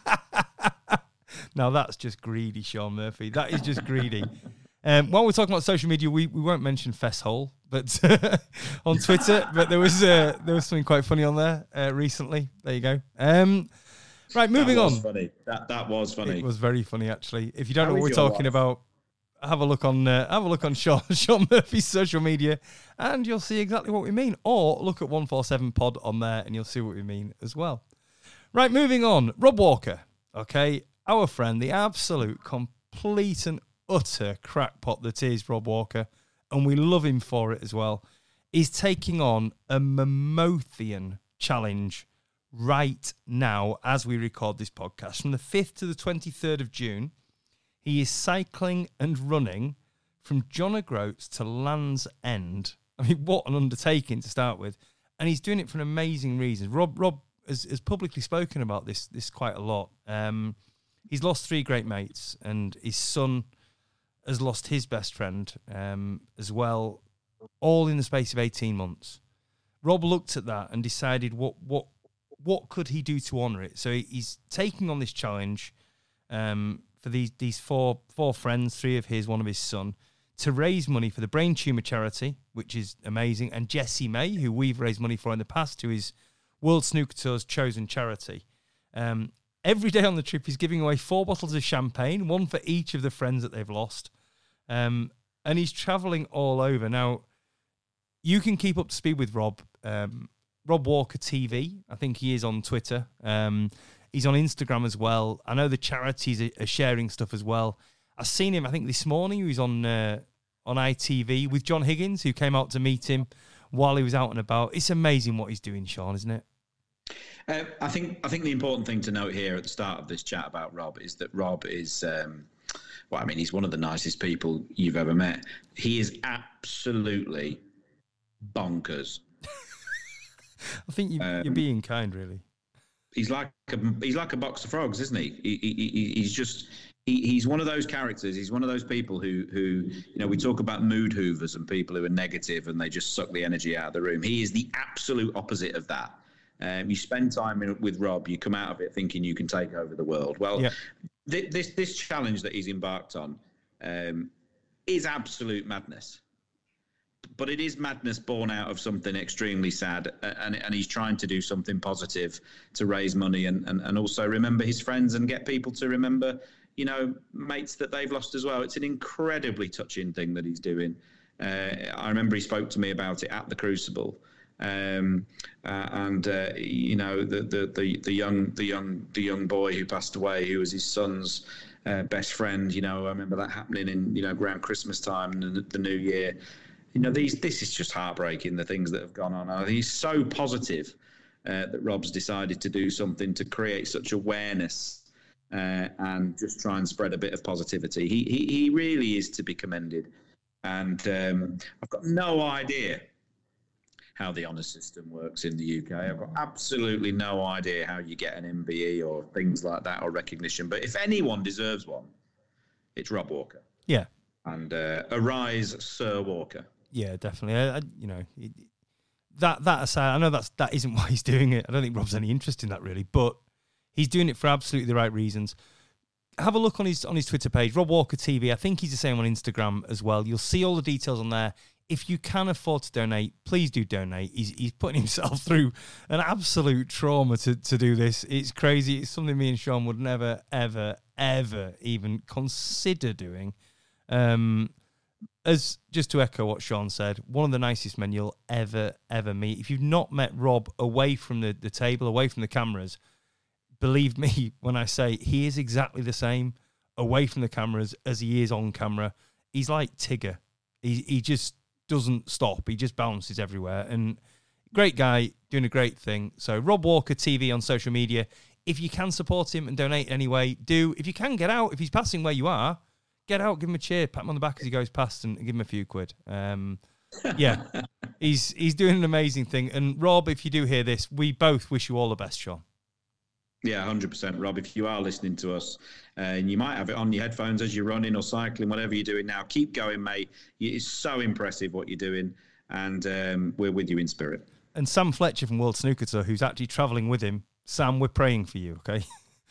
Now that's just greedy, Sean Murphy. That is just greedy. While we're talking about social media, we won't mention Fesshole, but on Twitter. But there was something quite funny on there recently. There you go. Right, moving on. Funny. That was funny. It was very funny, actually. If you don't know what we're talking about, have a look on Sean Murphy's social media, and you'll see exactly what we mean. Or look at 147 Pod on there, and you'll see what we mean as well. Right, moving on. Rob Walker, okay, our friend, the absolute complete and utter crackpot that is Rob Walker, and we love him for it as well, is taking on a Mammoethian challenge right now as we record this podcast. From the 5th to the 23rd of June, he is cycling and running from John O'Groats to Land's End. I mean, what an undertaking to start with. And he's doing it for an amazing reason. Rob has publicly spoken about this quite a lot. He's lost 3 great mates, and his son has lost his best friend as well, all in the space of 18 months. Rob looked at that and decided what could he do to honour it. So he's taking on this challenge for these four friends, 3 of his, 1 of his son, to raise money for the Brain Tumour Charity, which is amazing, and Jessie May, who we've raised money for in the past, who is World Snooker Tour's chosen charity. Every day on the trip, he's giving away 4 bottles of champagne, 1 for each of the friends that they've lost. And he's travelling all over. Now, you can keep up to speed with Rob. Rob Walker TV, I think he is on Twitter. He's on Instagram as well. I know the charities are sharing stuff as well. I've seen him, I think, this morning. He was on ITV with John Higgins, who came out to meet him while he was out and about. It's amazing what he's doing, Sean, isn't it? I think the important thing to note here at the start of this chat about Rob is that Rob is, he's one of the nicest people you've ever met. He is absolutely bonkers. I think you're being kind, really. He's like a box of frogs, isn't he? He's one of those characters. He's one of those people who we talk about mood hoovers and people who are negative and they just suck the energy out of the room. He is the absolute opposite of that. You spend time with Rob, you come out of it thinking you can take over the world. Well, yeah. This challenge that he's embarked on is absolute madness. But it is madness born out of something extremely sad, and he's trying to do something positive to raise money and also remember his friends and get people to remember, mates that they've lost as well. It's an incredibly touching thing that he's doing. I remember he spoke to me about it at the Crucible. The young boy who passed away, who was his son's best friend. I remember that happening in around Christmas time and the New Year. this is just heartbreaking, the things that have gone on. I think he's so positive that Rob's decided to do something to create such awareness and just try and spread a bit of positivity. He really is to be commended. And I've got no idea how the honours system works in the UK. I've got absolutely no idea how you get an MBE or things like that or recognition. But if anyone deserves one, it's Rob Walker. Yeah. And arise, Sir Walker. Yeah, definitely. That aside, I know that isn't why he's doing it. I don't think Rob's any interest in that really, but he's doing it for absolutely the right reasons. Have a look on his Twitter page, Rob Walker TV. I think he's the same on Instagram as well. You'll see all the details on there. If you can afford to donate, please do donate. He's putting himself through an absolute trauma to do this. It's crazy. It's something me and Sean would never, ever, ever even consider doing. As just to echo what Sean said, one of the nicest men you'll ever, ever meet. If you've not met Rob away from the table, away from the cameras, believe me when I say he is exactly the same away from the cameras as he is on camera. He's like Tigger. He just doesn't stop. He just bounces everywhere. And great guy, doing a great thing. So Rob Walker TV on social media. If you can support him and donate anyway, do. If you can get out, if he's passing where you are, get out, give him a cheer, pat him on the back as he goes past and give him a few quid. Yeah, he's doing an amazing thing. And Rob, if you do hear this, we both wish you all the best, Sean. Yeah, 100%, Rob. If you are listening to us, and you might have it on your headphones as you're running or cycling, whatever you're doing now, keep going, mate. It's so impressive what you're doing, and we're with you in spirit. And Sam Fletcher from World Snooker Tour, who's actually travelling with him, Sam, we're praying for you, okay?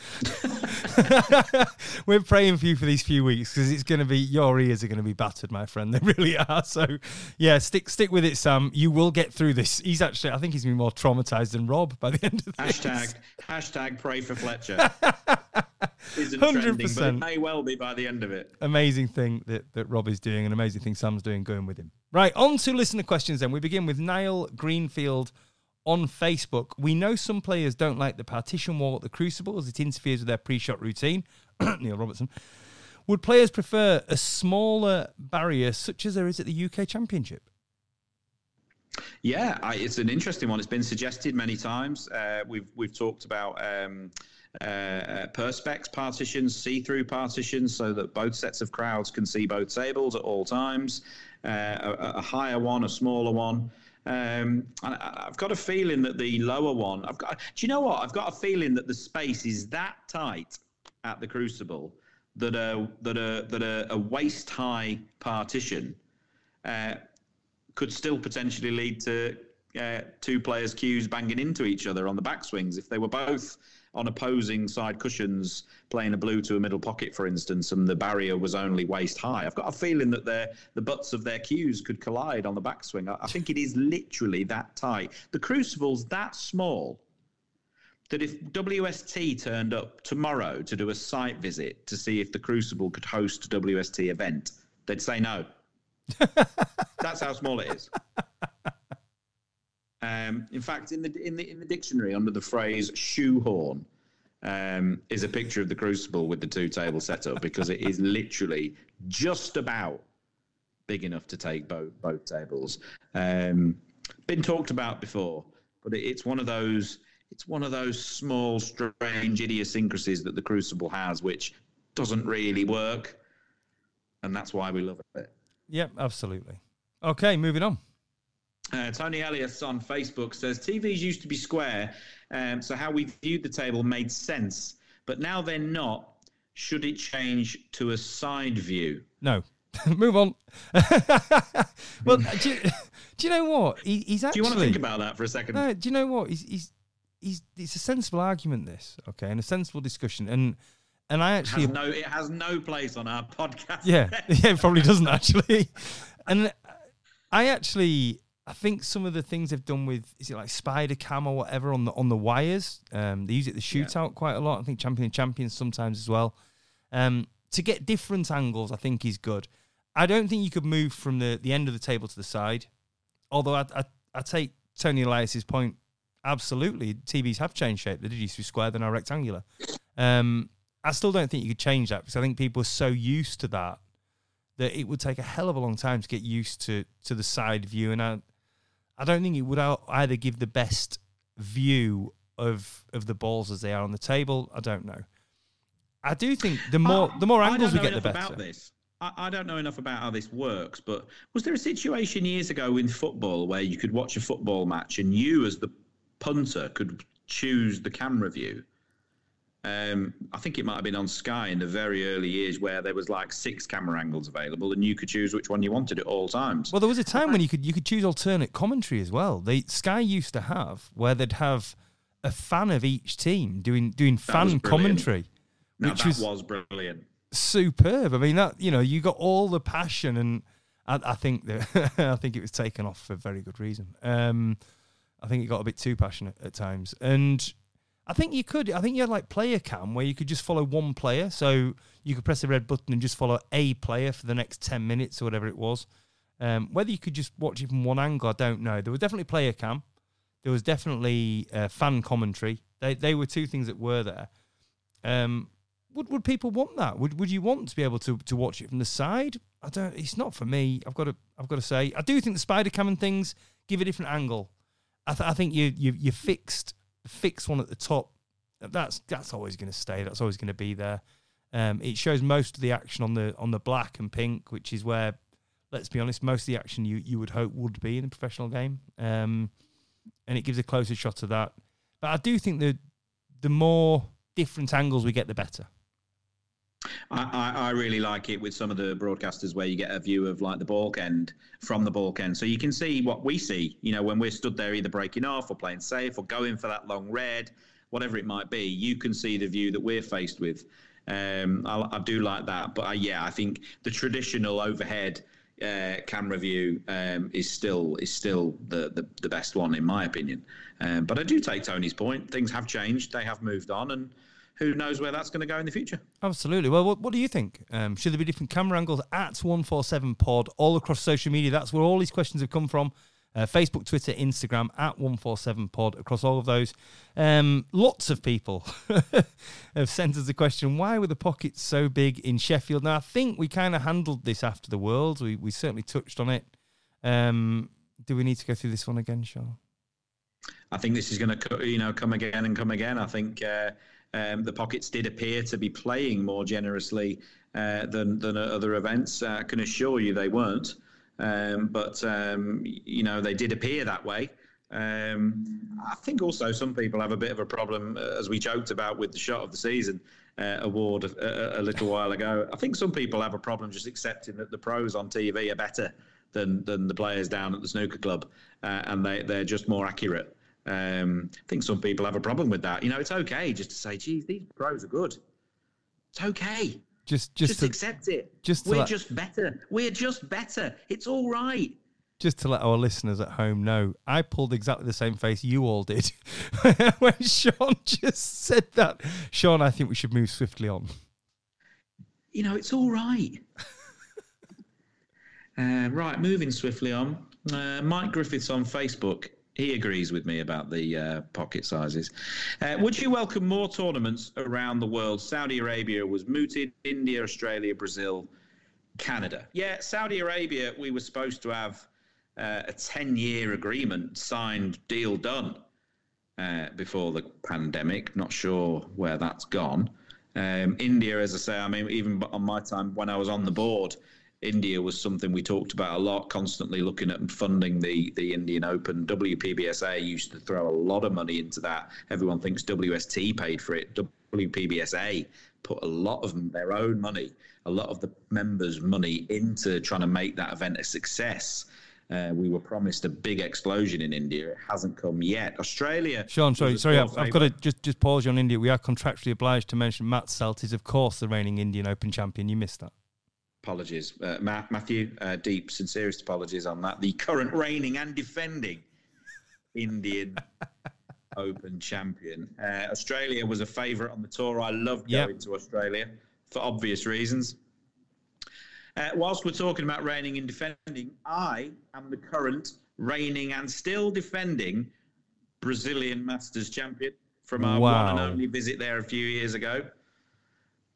We're praying for you for these few weeks because it's going to be, your ears are going to be battered, my friend. They really are. So, yeah, stick with it, Sam. You will get through this. He's actually, I think he's going to be more traumatized than Rob by the end of this. Hashtag pray for Fletcher. Isn't 100%. Trending, but it may well be by the end of it. Amazing thing that Rob is doing, an amazing thing Sam's doing, going with him. Right, on to listener questions then. We begin with Niall Greenfield on Facebook. We know some players don't like the partition wall at the Crucible as it interferes with their pre-shot routine. Neil Robertson. Would players prefer a smaller barrier such as there is at the UK Championship? Yeah, it's an interesting one. It's been suggested many times. We've talked about perspex partitions, see-through partitions, so that both sets of crowds can see both tables at all times. A higher one, a smaller one. I've got a feeling that the lower one. Do you know what? I've got a feeling that the space is that tight at the Crucible that a waist-high partition could still potentially lead to two players' cues banging into each other on the backswings if they were both on opposing side cushions playing a blue to a middle pocket, for instance, and the barrier was only waist high. I've got a feeling that the butts of their cues could collide on the backswing. I think it is literally that tight. The Crucible's that small that if WST turned up tomorrow to do a site visit to see if the Crucible could host a WST event, they'd say no. That's how small it is. In fact, in the dictionary, under the phrase shoehorn, is a picture of the Crucible with the two table setup because it is literally just about big enough to take both tables. Been talked about before, but it's one of those small, strange idiosyncrasies that the Crucible has, which doesn't really work, and that's why we love it. Yep, absolutely. Okay, moving on. Tony Elias on Facebook says, TVs used to be square, so how we viewed the table made sense, but now they're not. Should it change to a side view? No. Move on. Well, do you know what? He's actually... Do you want to think about that for a second? No, do you know what? It's a sensible argument, this, okay, and a sensible discussion, and I actually... It has no place on our podcast. Yeah, it probably doesn't, actually. And I think some of the things they've done with, is it like Spider Cam or whatever on the wires? They use it at the shootout quite a lot. I think Champion of Champions sometimes as well. To get different angles, I think is good. I don't think you could move from the end of the table to the side. Although I take Tony Elias's point. Absolutely, TVs have changed shape. They did used to be square, they're now rectangular. I still don't think you could change that because I think people are so used to that that it would take a hell of a long time to get used to the side view, and I don't think it would either give the best view of the balls as they are on the table. I don't know. I do think the more angles we get, the better. About this. I don't know enough about how this works, but was there a situation years ago in football where you could watch a football match and you, as the punter, could choose the camera view? I think it might have been on Sky in the very early years where there was like 6 camera angles available and you could choose which one you wanted at all times. Well, there was a time when you could choose alternate commentary as well. Sky used to have where they'd have a fan of each team doing fan commentary. That was brilliant. Superb. I mean, that, you got all the passion, and I think that I think it was taken off for a very good reason. I think it got a bit too passionate at times, and I think you had like player cam where you could just follow one player, so you could press the red button and just follow a player for the next 10 minutes or whatever it was. Whether you could just watch it from one angle, I don't know. There was definitely player cam. There was definitely fan commentary. They were 2 things that were there. Would people want that? Would you want to be able to watch it from the side? I don't. It's not for me. I've got to say. I do think the spider cam and things give a different angle. I think you fixed one at the top. That's always going to stay. That's always going to be there. It shows most of the action on the black and pink, which is where, let's be honest, most of the action you would hope would be in a professional game. And it gives a closer shot of that. But I do think the more different angles we get, the better. I really like it with some of the broadcasters where you get a view of like the balk end from the balk end. So you can see what we see, when we're stood there either breaking off or playing safe or going for that long red, whatever it might be, you can see the view that we're faced with. I do like that. But I think the traditional overhead camera view is still the best one, in my opinion. But I do take Tony's point. Things have changed. They have moved on, and who knows where that's going to go in the future. Absolutely. Well, what do you think? Should there be different camera angles at 147pod all across social media? That's where all these questions have come from. Facebook, Twitter, Instagram, at 147pod, across all of those. Lots of people have sent us the question, why were the pockets so big in Sheffield? Now, I think we kind of handled this after the Worlds. We certainly touched on it. Do we need to go through this one again, Sean? I think this is going to come again and come again. I think the pockets did appear to be playing more generously than at other events. I can assure you they weren't. But they did appear that way. I think also some people have a bit of a problem, as we joked about with the Shot of the Season award a little while ago. I think some people have a problem just accepting that the pros on TV are better than the players down at the snooker club, and they're just more accurate. I think some people have a problem with that. It's okay just to say, geez, these pros are good. It's okay. Just accept it. We're just better. We're just better. It's all right. Just to let our listeners at home know, I pulled exactly the same face you all did when Sean just said that. Sean, I think we should move swiftly on. It's all right. Right, moving swiftly on. Mike Griffiths on Facebook. He agrees with me about the pocket sizes. Would you welcome more tournaments around the world? Saudi Arabia was mooted. India, Australia, Brazil, Canada. Yeah, Saudi Arabia, we were supposed to have a 10-year agreement signed, deal done before the pandemic. Not sure where that's gone. India, as I say, even on my time when I was on the board, India was something we talked about a lot, constantly looking at funding the Indian Open. WPBSA used to throw a lot of money into that. Everyone thinks WST paid for it. WPBSA put a lot of their own money, a lot of the members' money into trying to make that event a success. We were promised a big explosion in India. It hasn't come yet. Australia... Sean, sorry, I've got to just pause you on India. We are contractually obliged to mention Matt Selt is, of course, the reigning Indian Open champion. You missed that. Apologies. Matthew, deep, sincerest apologies on that. The current reigning and defending Indian Open champion. Australia was a favourite on the tour. I loved going to Australia for obvious reasons. Whilst we're talking about reigning and defending, I am the current reigning and still defending Brazilian Masters champion from our one and only visit there a few years ago.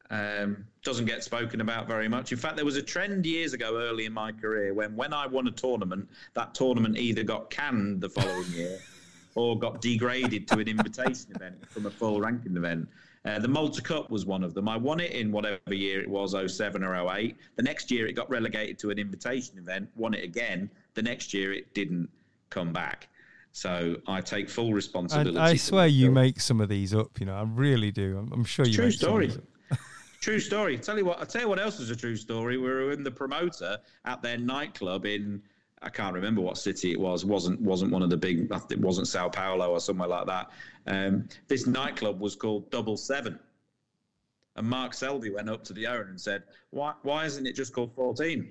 Doesn't get spoken about very much. In fact, there was a trend years ago, early in my career, when I won a tournament, that tournament either got canned the following year or got degraded to an invitation event from a full ranking event. The Malta Cup was one of them. I won it in whatever year it was, 07 or 08. The next year it got relegated to an invitation event, won it again. The next year it didn't come back. So I take full responsibility. I swear you make some of these up, I really do. I'm sure you true make story. Some of these up. True story. I'll tell you what else was a true story. We were in the promoter at their nightclub in, I can't remember what city it was. Wasn't one of the big. It wasn't Sao Paulo or somewhere like that. This nightclub was called Double Seven, and Mark Selby went up to the owner and said, "Why isn't it just called 14?"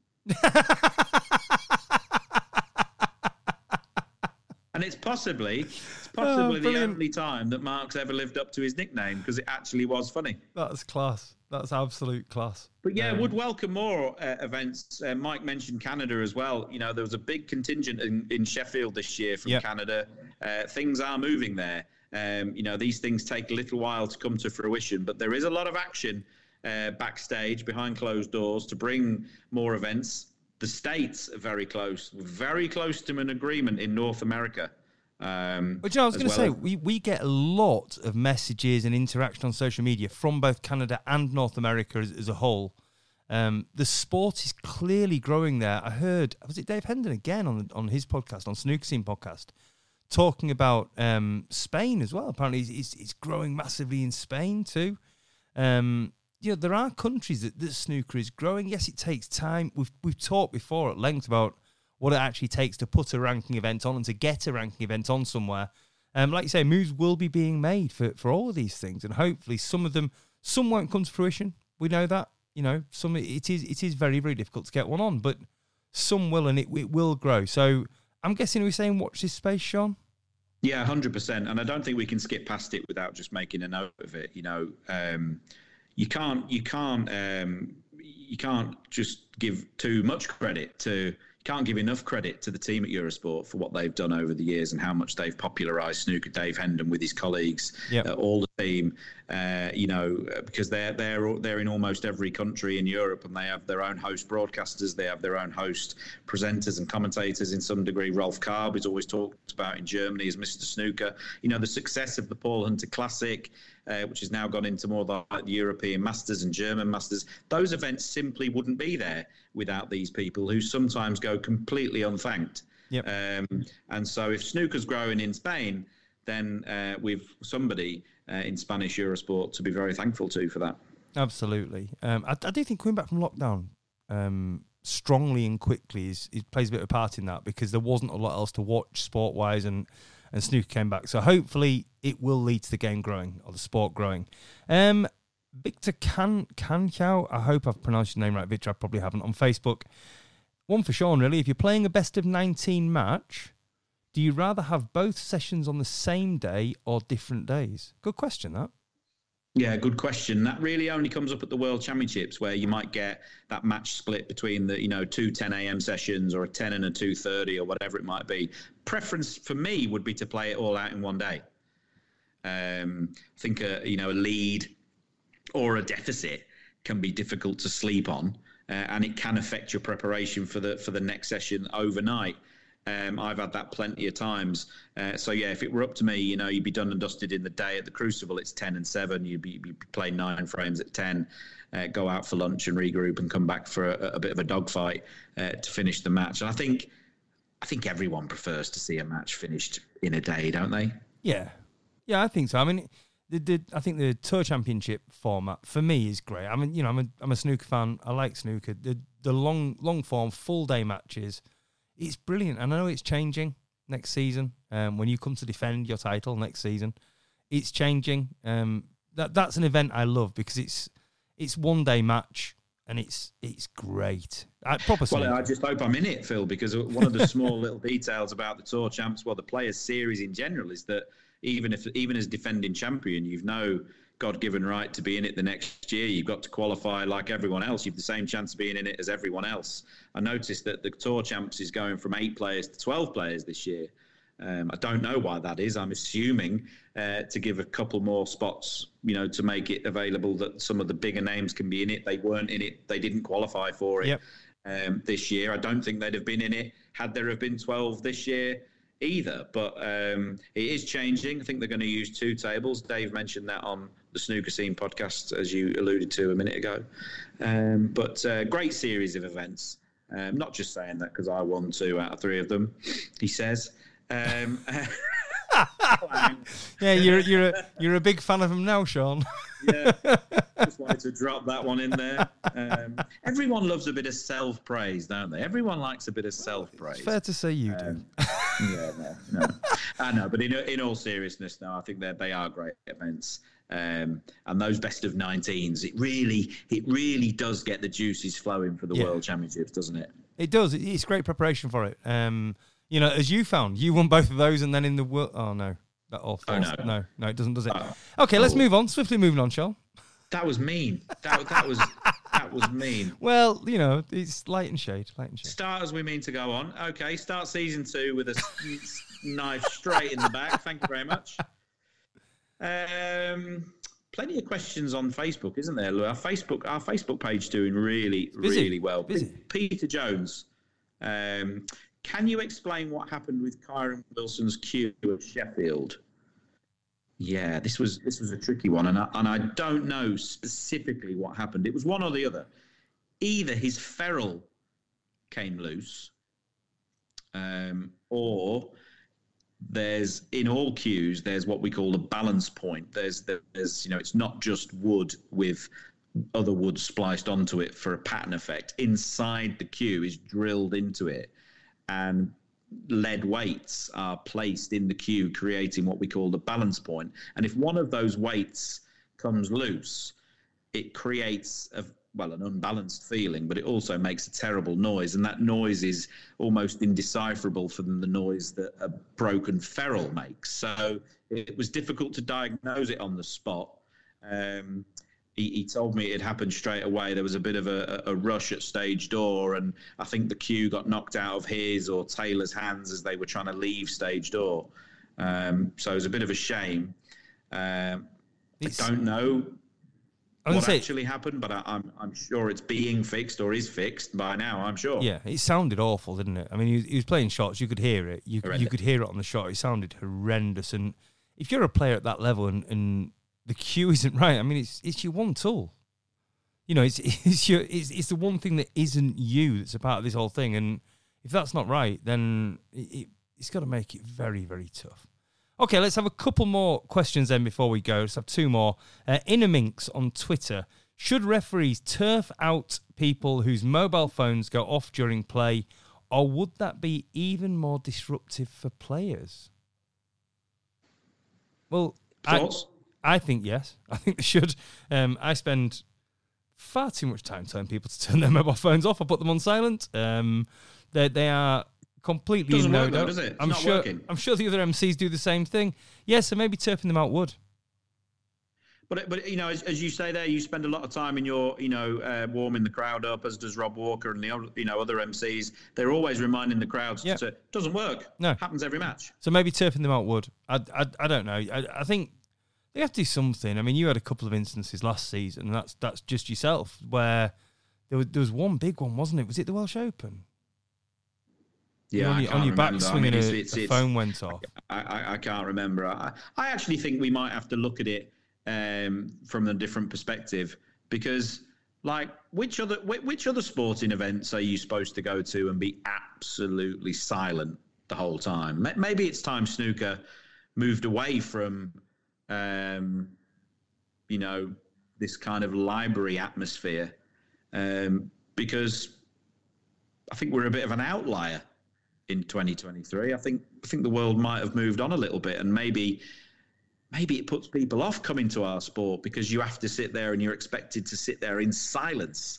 And it's possibly the only time that Mark's ever lived up to his nickname, because it actually was funny. That's class. That's absolute class. But yeah, would welcome more events. Mike mentioned Canada as well. There was a big contingent in Sheffield this year from Canada. Things are moving there. These things take a little while to come to fruition, but there is a lot of action backstage behind closed doors to bring more events. The States are very close to an agreement in North America. But I was going to say, we get a lot of messages and interaction on social media from both Canada and North America as a whole. The sport is clearly growing there. I heard, was it Dave Hendon again on his podcast, on Snooker Scene podcast, talking about Spain as well. Apparently it's growing massively in Spain too. There are countries that snooker is growing. Yes, it takes time. We've talked before at length about what it actually takes to put a ranking event on and to get a ranking event on somewhere. Like you say, moves will be being made for all of these things, and hopefully some won't come to fruition. We know that. Some it is very, very difficult to get one on, but some will, and it will grow. So I'm guessing we're saying watch this space, Sean. Yeah, 100%. And I don't think we can skip past it without just making a note of it. You can't just give too much credit to. You can't give enough credit to the team at Eurosport for what they've done over the years and how much they've popularised snooker. Dave Hendon with his colleagues, all the team, because they're in almost every country in Europe, and they have their own host broadcasters, they have their own host presenters and commentators in some degree. Rolf Karb is always talked about in Germany as Mr. Snooker. The success of the Paul Hunter Classic, which has now gone into more like the European Masters and German Masters. Those events simply wouldn't be there without these people who sometimes go completely unthanked. Yep. And so if snooker's growing in Spain, then we've somebody in Spanish Eurosport to be very thankful to for that. Absolutely. I do think coming back from lockdown strongly and quickly it plays a bit of a part in that, because there wasn't a lot else to watch sport-wise, and snooker came back. So hopefully it will lead to the game growing, or the sport growing. Victor Canchow, I hope I've pronounced your name right, Victor, I probably haven't, on Facebook. One for Sean, really. If you're playing a best of 19 match, do you rather have both sessions on the same day or different days? Good question, that. Yeah, good question. That really only comes up at the World Championships, where you might get that match split between the, 2 10 a.m. sessions, or a 10 and a 2:30, or whatever it might be. Preference for me would be to play it all out in one day. I think a lead or a deficit can be difficult to sleep on, and it can affect your preparation for the next session overnight. I've had that plenty of times. So yeah, if it were up to me, you'd be done and dusted in the day. At the Crucible, it's 10 and 7. You'd be playing 9 frames at 10, go out for lunch and regroup, and come back for a bit of a dogfight to finish the match. And I think everyone prefers to see a match finished in a day, don't they? Yeah, I think so. I mean, I think the Tour Championship format for me is great. I mean, I'm a snooker fan. I like snooker. The long form full day matches, it's brilliant. And I know it's changing next season. When you come to defend your title next season, it's changing. That's an event I love, because it's one day match, and it's great. Well, I just hope I'm in it, Phil, because one of the small little details about the Tour Champs, the Players Series in general, is that even as defending champion, you've no God-given right to be in it the next year. You've got to qualify like everyone else. You've the same chance of being in it as everyone else. I noticed that the Tour Champs is going from 8 players to 12 players this year. I don't know why that is. I'm assuming to give a couple more spots, to make it available that some of the bigger names can be in it. They weren't in it. They didn't qualify for it this year. I don't think they'd have been in it had there have been 12 this year either. But it is changing. I think they're going to use 2 tables. Dave mentioned that on the Snooker Scene podcast, as you alluded to a minute ago. But great series of events. Not just saying that because I won 2 out of 3 of them, he says. Yeah, you're a big fan of him now, Sean. Yeah, just wanted to drop that one in there. Everyone loves a bit of self-praise, don't they? Everyone likes a bit of self-praise. It's fair to say you do. Yeah, no. I know, but in all seriousness, no, I think that they are great events. And those best of 19s, it really does get the juices flowing for the World Championships, doesn't it? It does. It's great preparation for it. As you found, you won both of those, and then in the world. Oh no, that all falls. No, it doesn't, does it? Okay, let's move on. Swiftly moving on, Sean. That was mean. That was mean. Well, it's light and shade. Start as we mean to go on. Okay, start season 2 with a knife straight in the back. Thank you very much. Plenty of questions on Facebook, isn't there, Lou? Our Facebook page doing really well. Busy. Peter Jones. Can you explain what happened with Kyron Wilson's cue at Sheffield? Yeah, this was a tricky one, and I don't know specifically what happened. It was one or the other. Either his ferrule came loose, or there's in all cues there's what we call a balance point. There's it's not just wood with other wood spliced onto it for a pattern effect. Inside the cue is drilled into it, and lead weights are placed in the cue, creating what we call the balance point. And if one of those weights comes loose, it creates an unbalanced feeling, but it also makes a terrible noise. And that noise is almost indecipherable from the noise that a broken ferrule makes. So it was difficult to diagnose it on the spot. He told me it had happened straight away. There was a bit of a rush at stage door, and I think the cue got knocked out of his or Taylor's hands as they were trying to leave stage door. So it was a bit of a shame. I don't know what actually happened, but I'm sure it's being fixed or is fixed by now, I'm sure. Yeah, it sounded awful, didn't it? I mean, he was playing shots. You could hear it. You could hear it on the shot. It sounded horrendous. And if you're a player at that level and the cue isn't right, I mean, it's your one tool. It's the one thing that isn't you that's a part of this whole thing. And if that's not right, then it's got to make it very, very tough. Okay, let's have a couple more questions then before we go. Let's have 2 more. Innerminx on Twitter. Should referees turf out people whose mobile phones go off during play, or would that be even more disruptive for players? Well, I think yes. I think they should. I spend far too much time telling people to turn their mobile phones off. I put them on silent. They are completely doesn't no work, doubt. though, does it? I'm sure the other MCs do the same thing. Yeah, so maybe turfing them out would. But as you say there, you spend a lot of time in your warming the crowd up, as does Rob Walker and the other MCs. They're always reminding the crowds to doesn't work. No, happens every match. So maybe turfing them out would. I don't know. I think they have to do something. I mean, you had a couple of instances last season, and that's just yourself, where there was one big one, wasn't it? Was it the Welsh Open? Yeah, on your back swinging, a phone went off. I can't remember. I actually think we might have to look at it from a different perspective, because which other sporting events are you supposed to go to and be absolutely silent the whole time? Maybe it's time snooker moved away from this kind of library atmosphere, because I think we're a bit of an outlier in 2023. I think the world might have moved on a little bit, and maybe it puts people off coming to our sport because you have to sit there and you're expected to sit there in silence.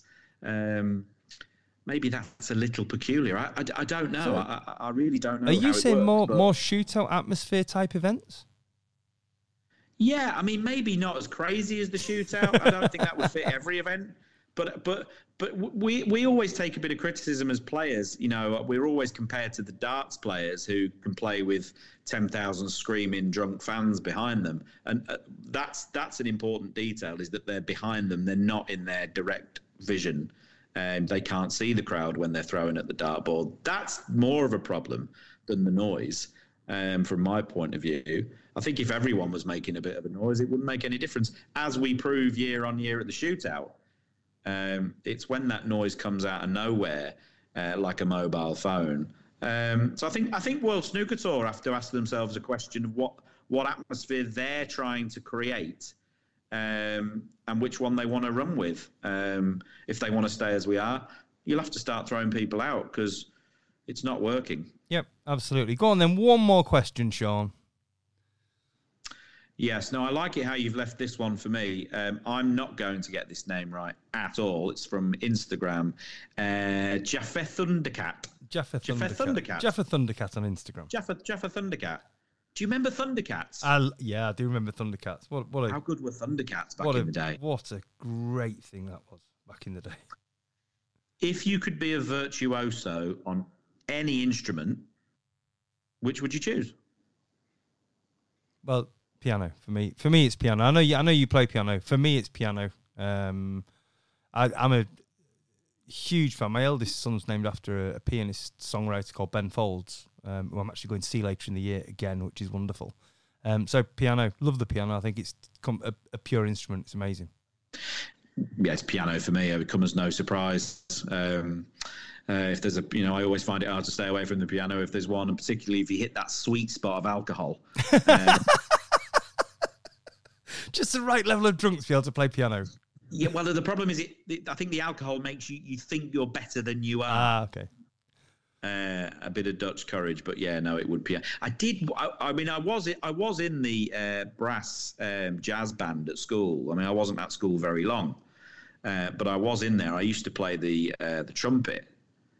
Maybe that's a little peculiar. I don't know. I really don't know. Are you saying more shootout atmosphere type events? Yeah, I mean, maybe not as crazy as the shootout. I don't think that would fit every event. But we always take a bit of criticism as players. You know, we're always compared to the darts players who can play with 10,000 screaming drunk fans behind them, and that's an important detail, is that they're behind them. They're not in their direct vision. They can't see the crowd when they're throwing at the dartboard. That's more of a problem than the noise, from my point of view. I think if everyone was making a bit of a noise, it wouldn't make any difference, as we prove year on year at the shootout. It's when that noise comes out of nowhere, like a mobile phone. So I think World Snooker Tour have to ask themselves a question of what atmosphere they're trying to create, and which one they want to run with. If they want to stay as we are, you'll have to start throwing people out, because it's not working. Yep, absolutely. Go on then. One more question, Sean. Yes, no, I like it how you've left this one for me. I'm not going to get this name right at all. It's from Instagram. Jaffa Thundercat. Jaffa Thundercat on Instagram. Jaffa Thundercat. Do you remember Thundercats? Yeah, I do remember Thundercats. How good were Thundercats back in the day? What a great thing that was back in the day. If you could be a virtuoso on any instrument, which would you choose? Well, piano for me. For me, it's piano. I know you play piano. For me, it's piano. I'm a huge fan. My eldest son's named after a pianist songwriter called Ben Folds, who I'm actually going to see later in the year again, which is wonderful. So piano, love the piano. I think it's a pure instrument. It's amazing. Yeah, it's piano for me. It comes as no surprise. If there's I always find it hard to stay away from the piano if there's one, and particularly if you hit that sweet spot of alcohol. Just the right level of drunk to be able to play piano. Yeah, well, the problem is, I think the alcohol makes you think you're better than you are. Ah, okay. A bit of Dutch courage, but yeah, no, it would be. I was in the brass jazz band at school. I mean, I wasn't at school very long, but I was in there. I used to play the trumpet,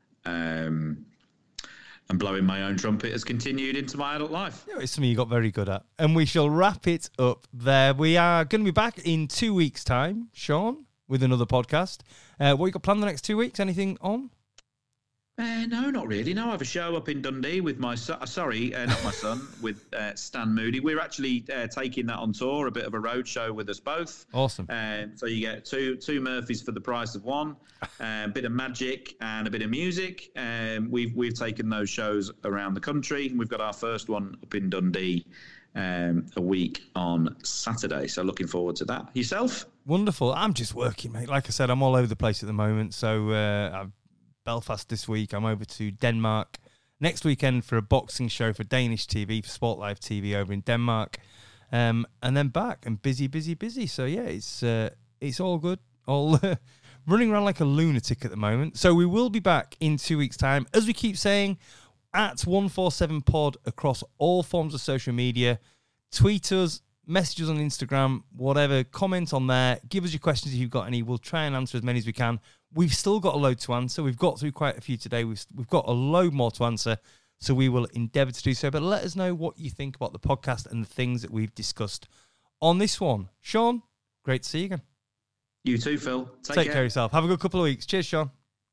and blowing my own trumpet has continued into my adult life. Yeah, it's something you got very good at. And we shall wrap it up there. We are going to be back in 2 weeks' time, Sean, with another podcast. What you got planned the next 2 weeks? Anything on? No, not really. No, I have a show up in Dundee with my son. Not my son, with Stan Moody. We're actually taking that on tour, a bit of a road show with us both. Awesome. So you get two Murphys for the price of one, a bit of magic and a bit of music. We've taken those shows around the country. We've got our first one up in Dundee a week on Saturday. So looking forward to that. Yourself? Wonderful. I'm just working, mate. Like I said, I'm all over the place at the moment. So I'm Belfast this week. I'm over to Denmark next weekend for a boxing show for Danish TV, for Sport Live TV over in Denmark, and then back and busy. So yeah, it's all good. All running around like a lunatic at the moment. So we will be back in 2 weeks' time, as we keep saying, at 147pod across all forms of social media. Tweet us, message us on Instagram, whatever. Comment on there. Give us your questions if you've got any. We'll try and answer as many as we can. We've still got a load to answer. We've got through quite a few today. We've got a load more to answer, so we will endeavour to do so. But let us know what you think about the podcast and the things that we've discussed on this one. Sean, great to see you again. You too, Phil. Take care of yourself. Have a good couple of weeks. Cheers, Sean.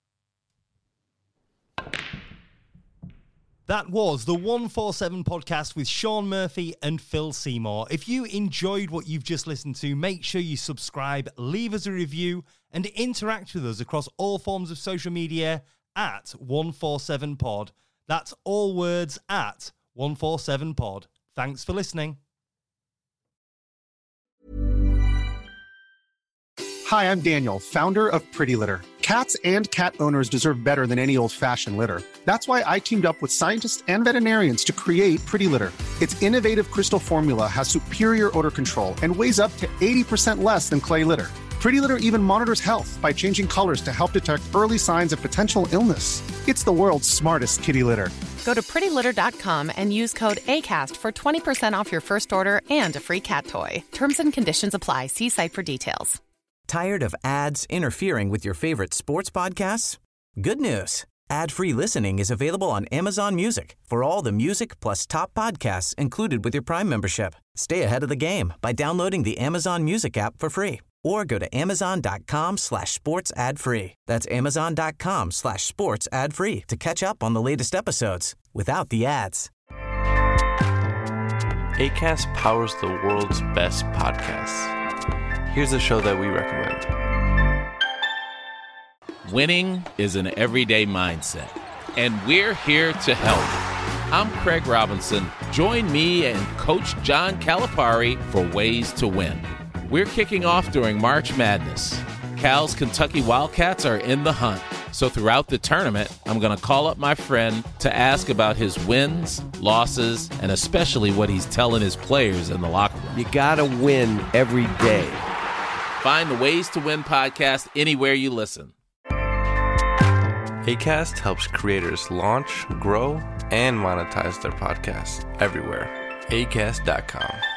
That was the 147 podcast with Sean Murphy and Phil Seymour. If you enjoyed what you've just listened to, make sure you subscribe, leave us a review, and interact with us across all forms of social media at 147pod. That's all words at 147pod. Thanks for listening. Hi, I'm Daniel, founder of Pretty Litter. Cats and cat owners deserve better than any old-fashioned litter. That's why I teamed up with scientists and veterinarians to create Pretty Litter. Its innovative crystal formula has superior odor control and weighs up to 80% less than clay litter. Pretty Litter even monitors health by changing colors to help detect early signs of potential illness. It's the world's smartest kitty litter. Go to prettylitter.com and use code ACAST for 20% off your first order and a free cat toy. Terms and conditions apply. See site for details. Tired of ads interfering with your favorite sports podcasts? Good news. Ad-free listening is available on Amazon Music for all the music plus top podcasts included with your Prime membership. Stay ahead of the game by downloading the Amazon Music app for free or go to amazon.com/sports ad free. That's amazon.com/sports ad free to catch up on the latest episodes without the ads. Acast powers the world's best podcasts. Here's a show that we recommend. Winning is an everyday mindset, and we're here to help. I'm Craig Robinson. Join me and Coach John Calipari for Ways to Win. We're kicking off during March Madness. Cal's Kentucky Wildcats are in the hunt. So throughout the tournament, I'm going to call up my friend to ask about his wins, losses, and especially what he's telling his players in the locker room. You got to win every day. Find the Ways to Win podcast anywhere you listen. Acast helps creators launch, grow, and monetize their podcasts everywhere. Acast.com.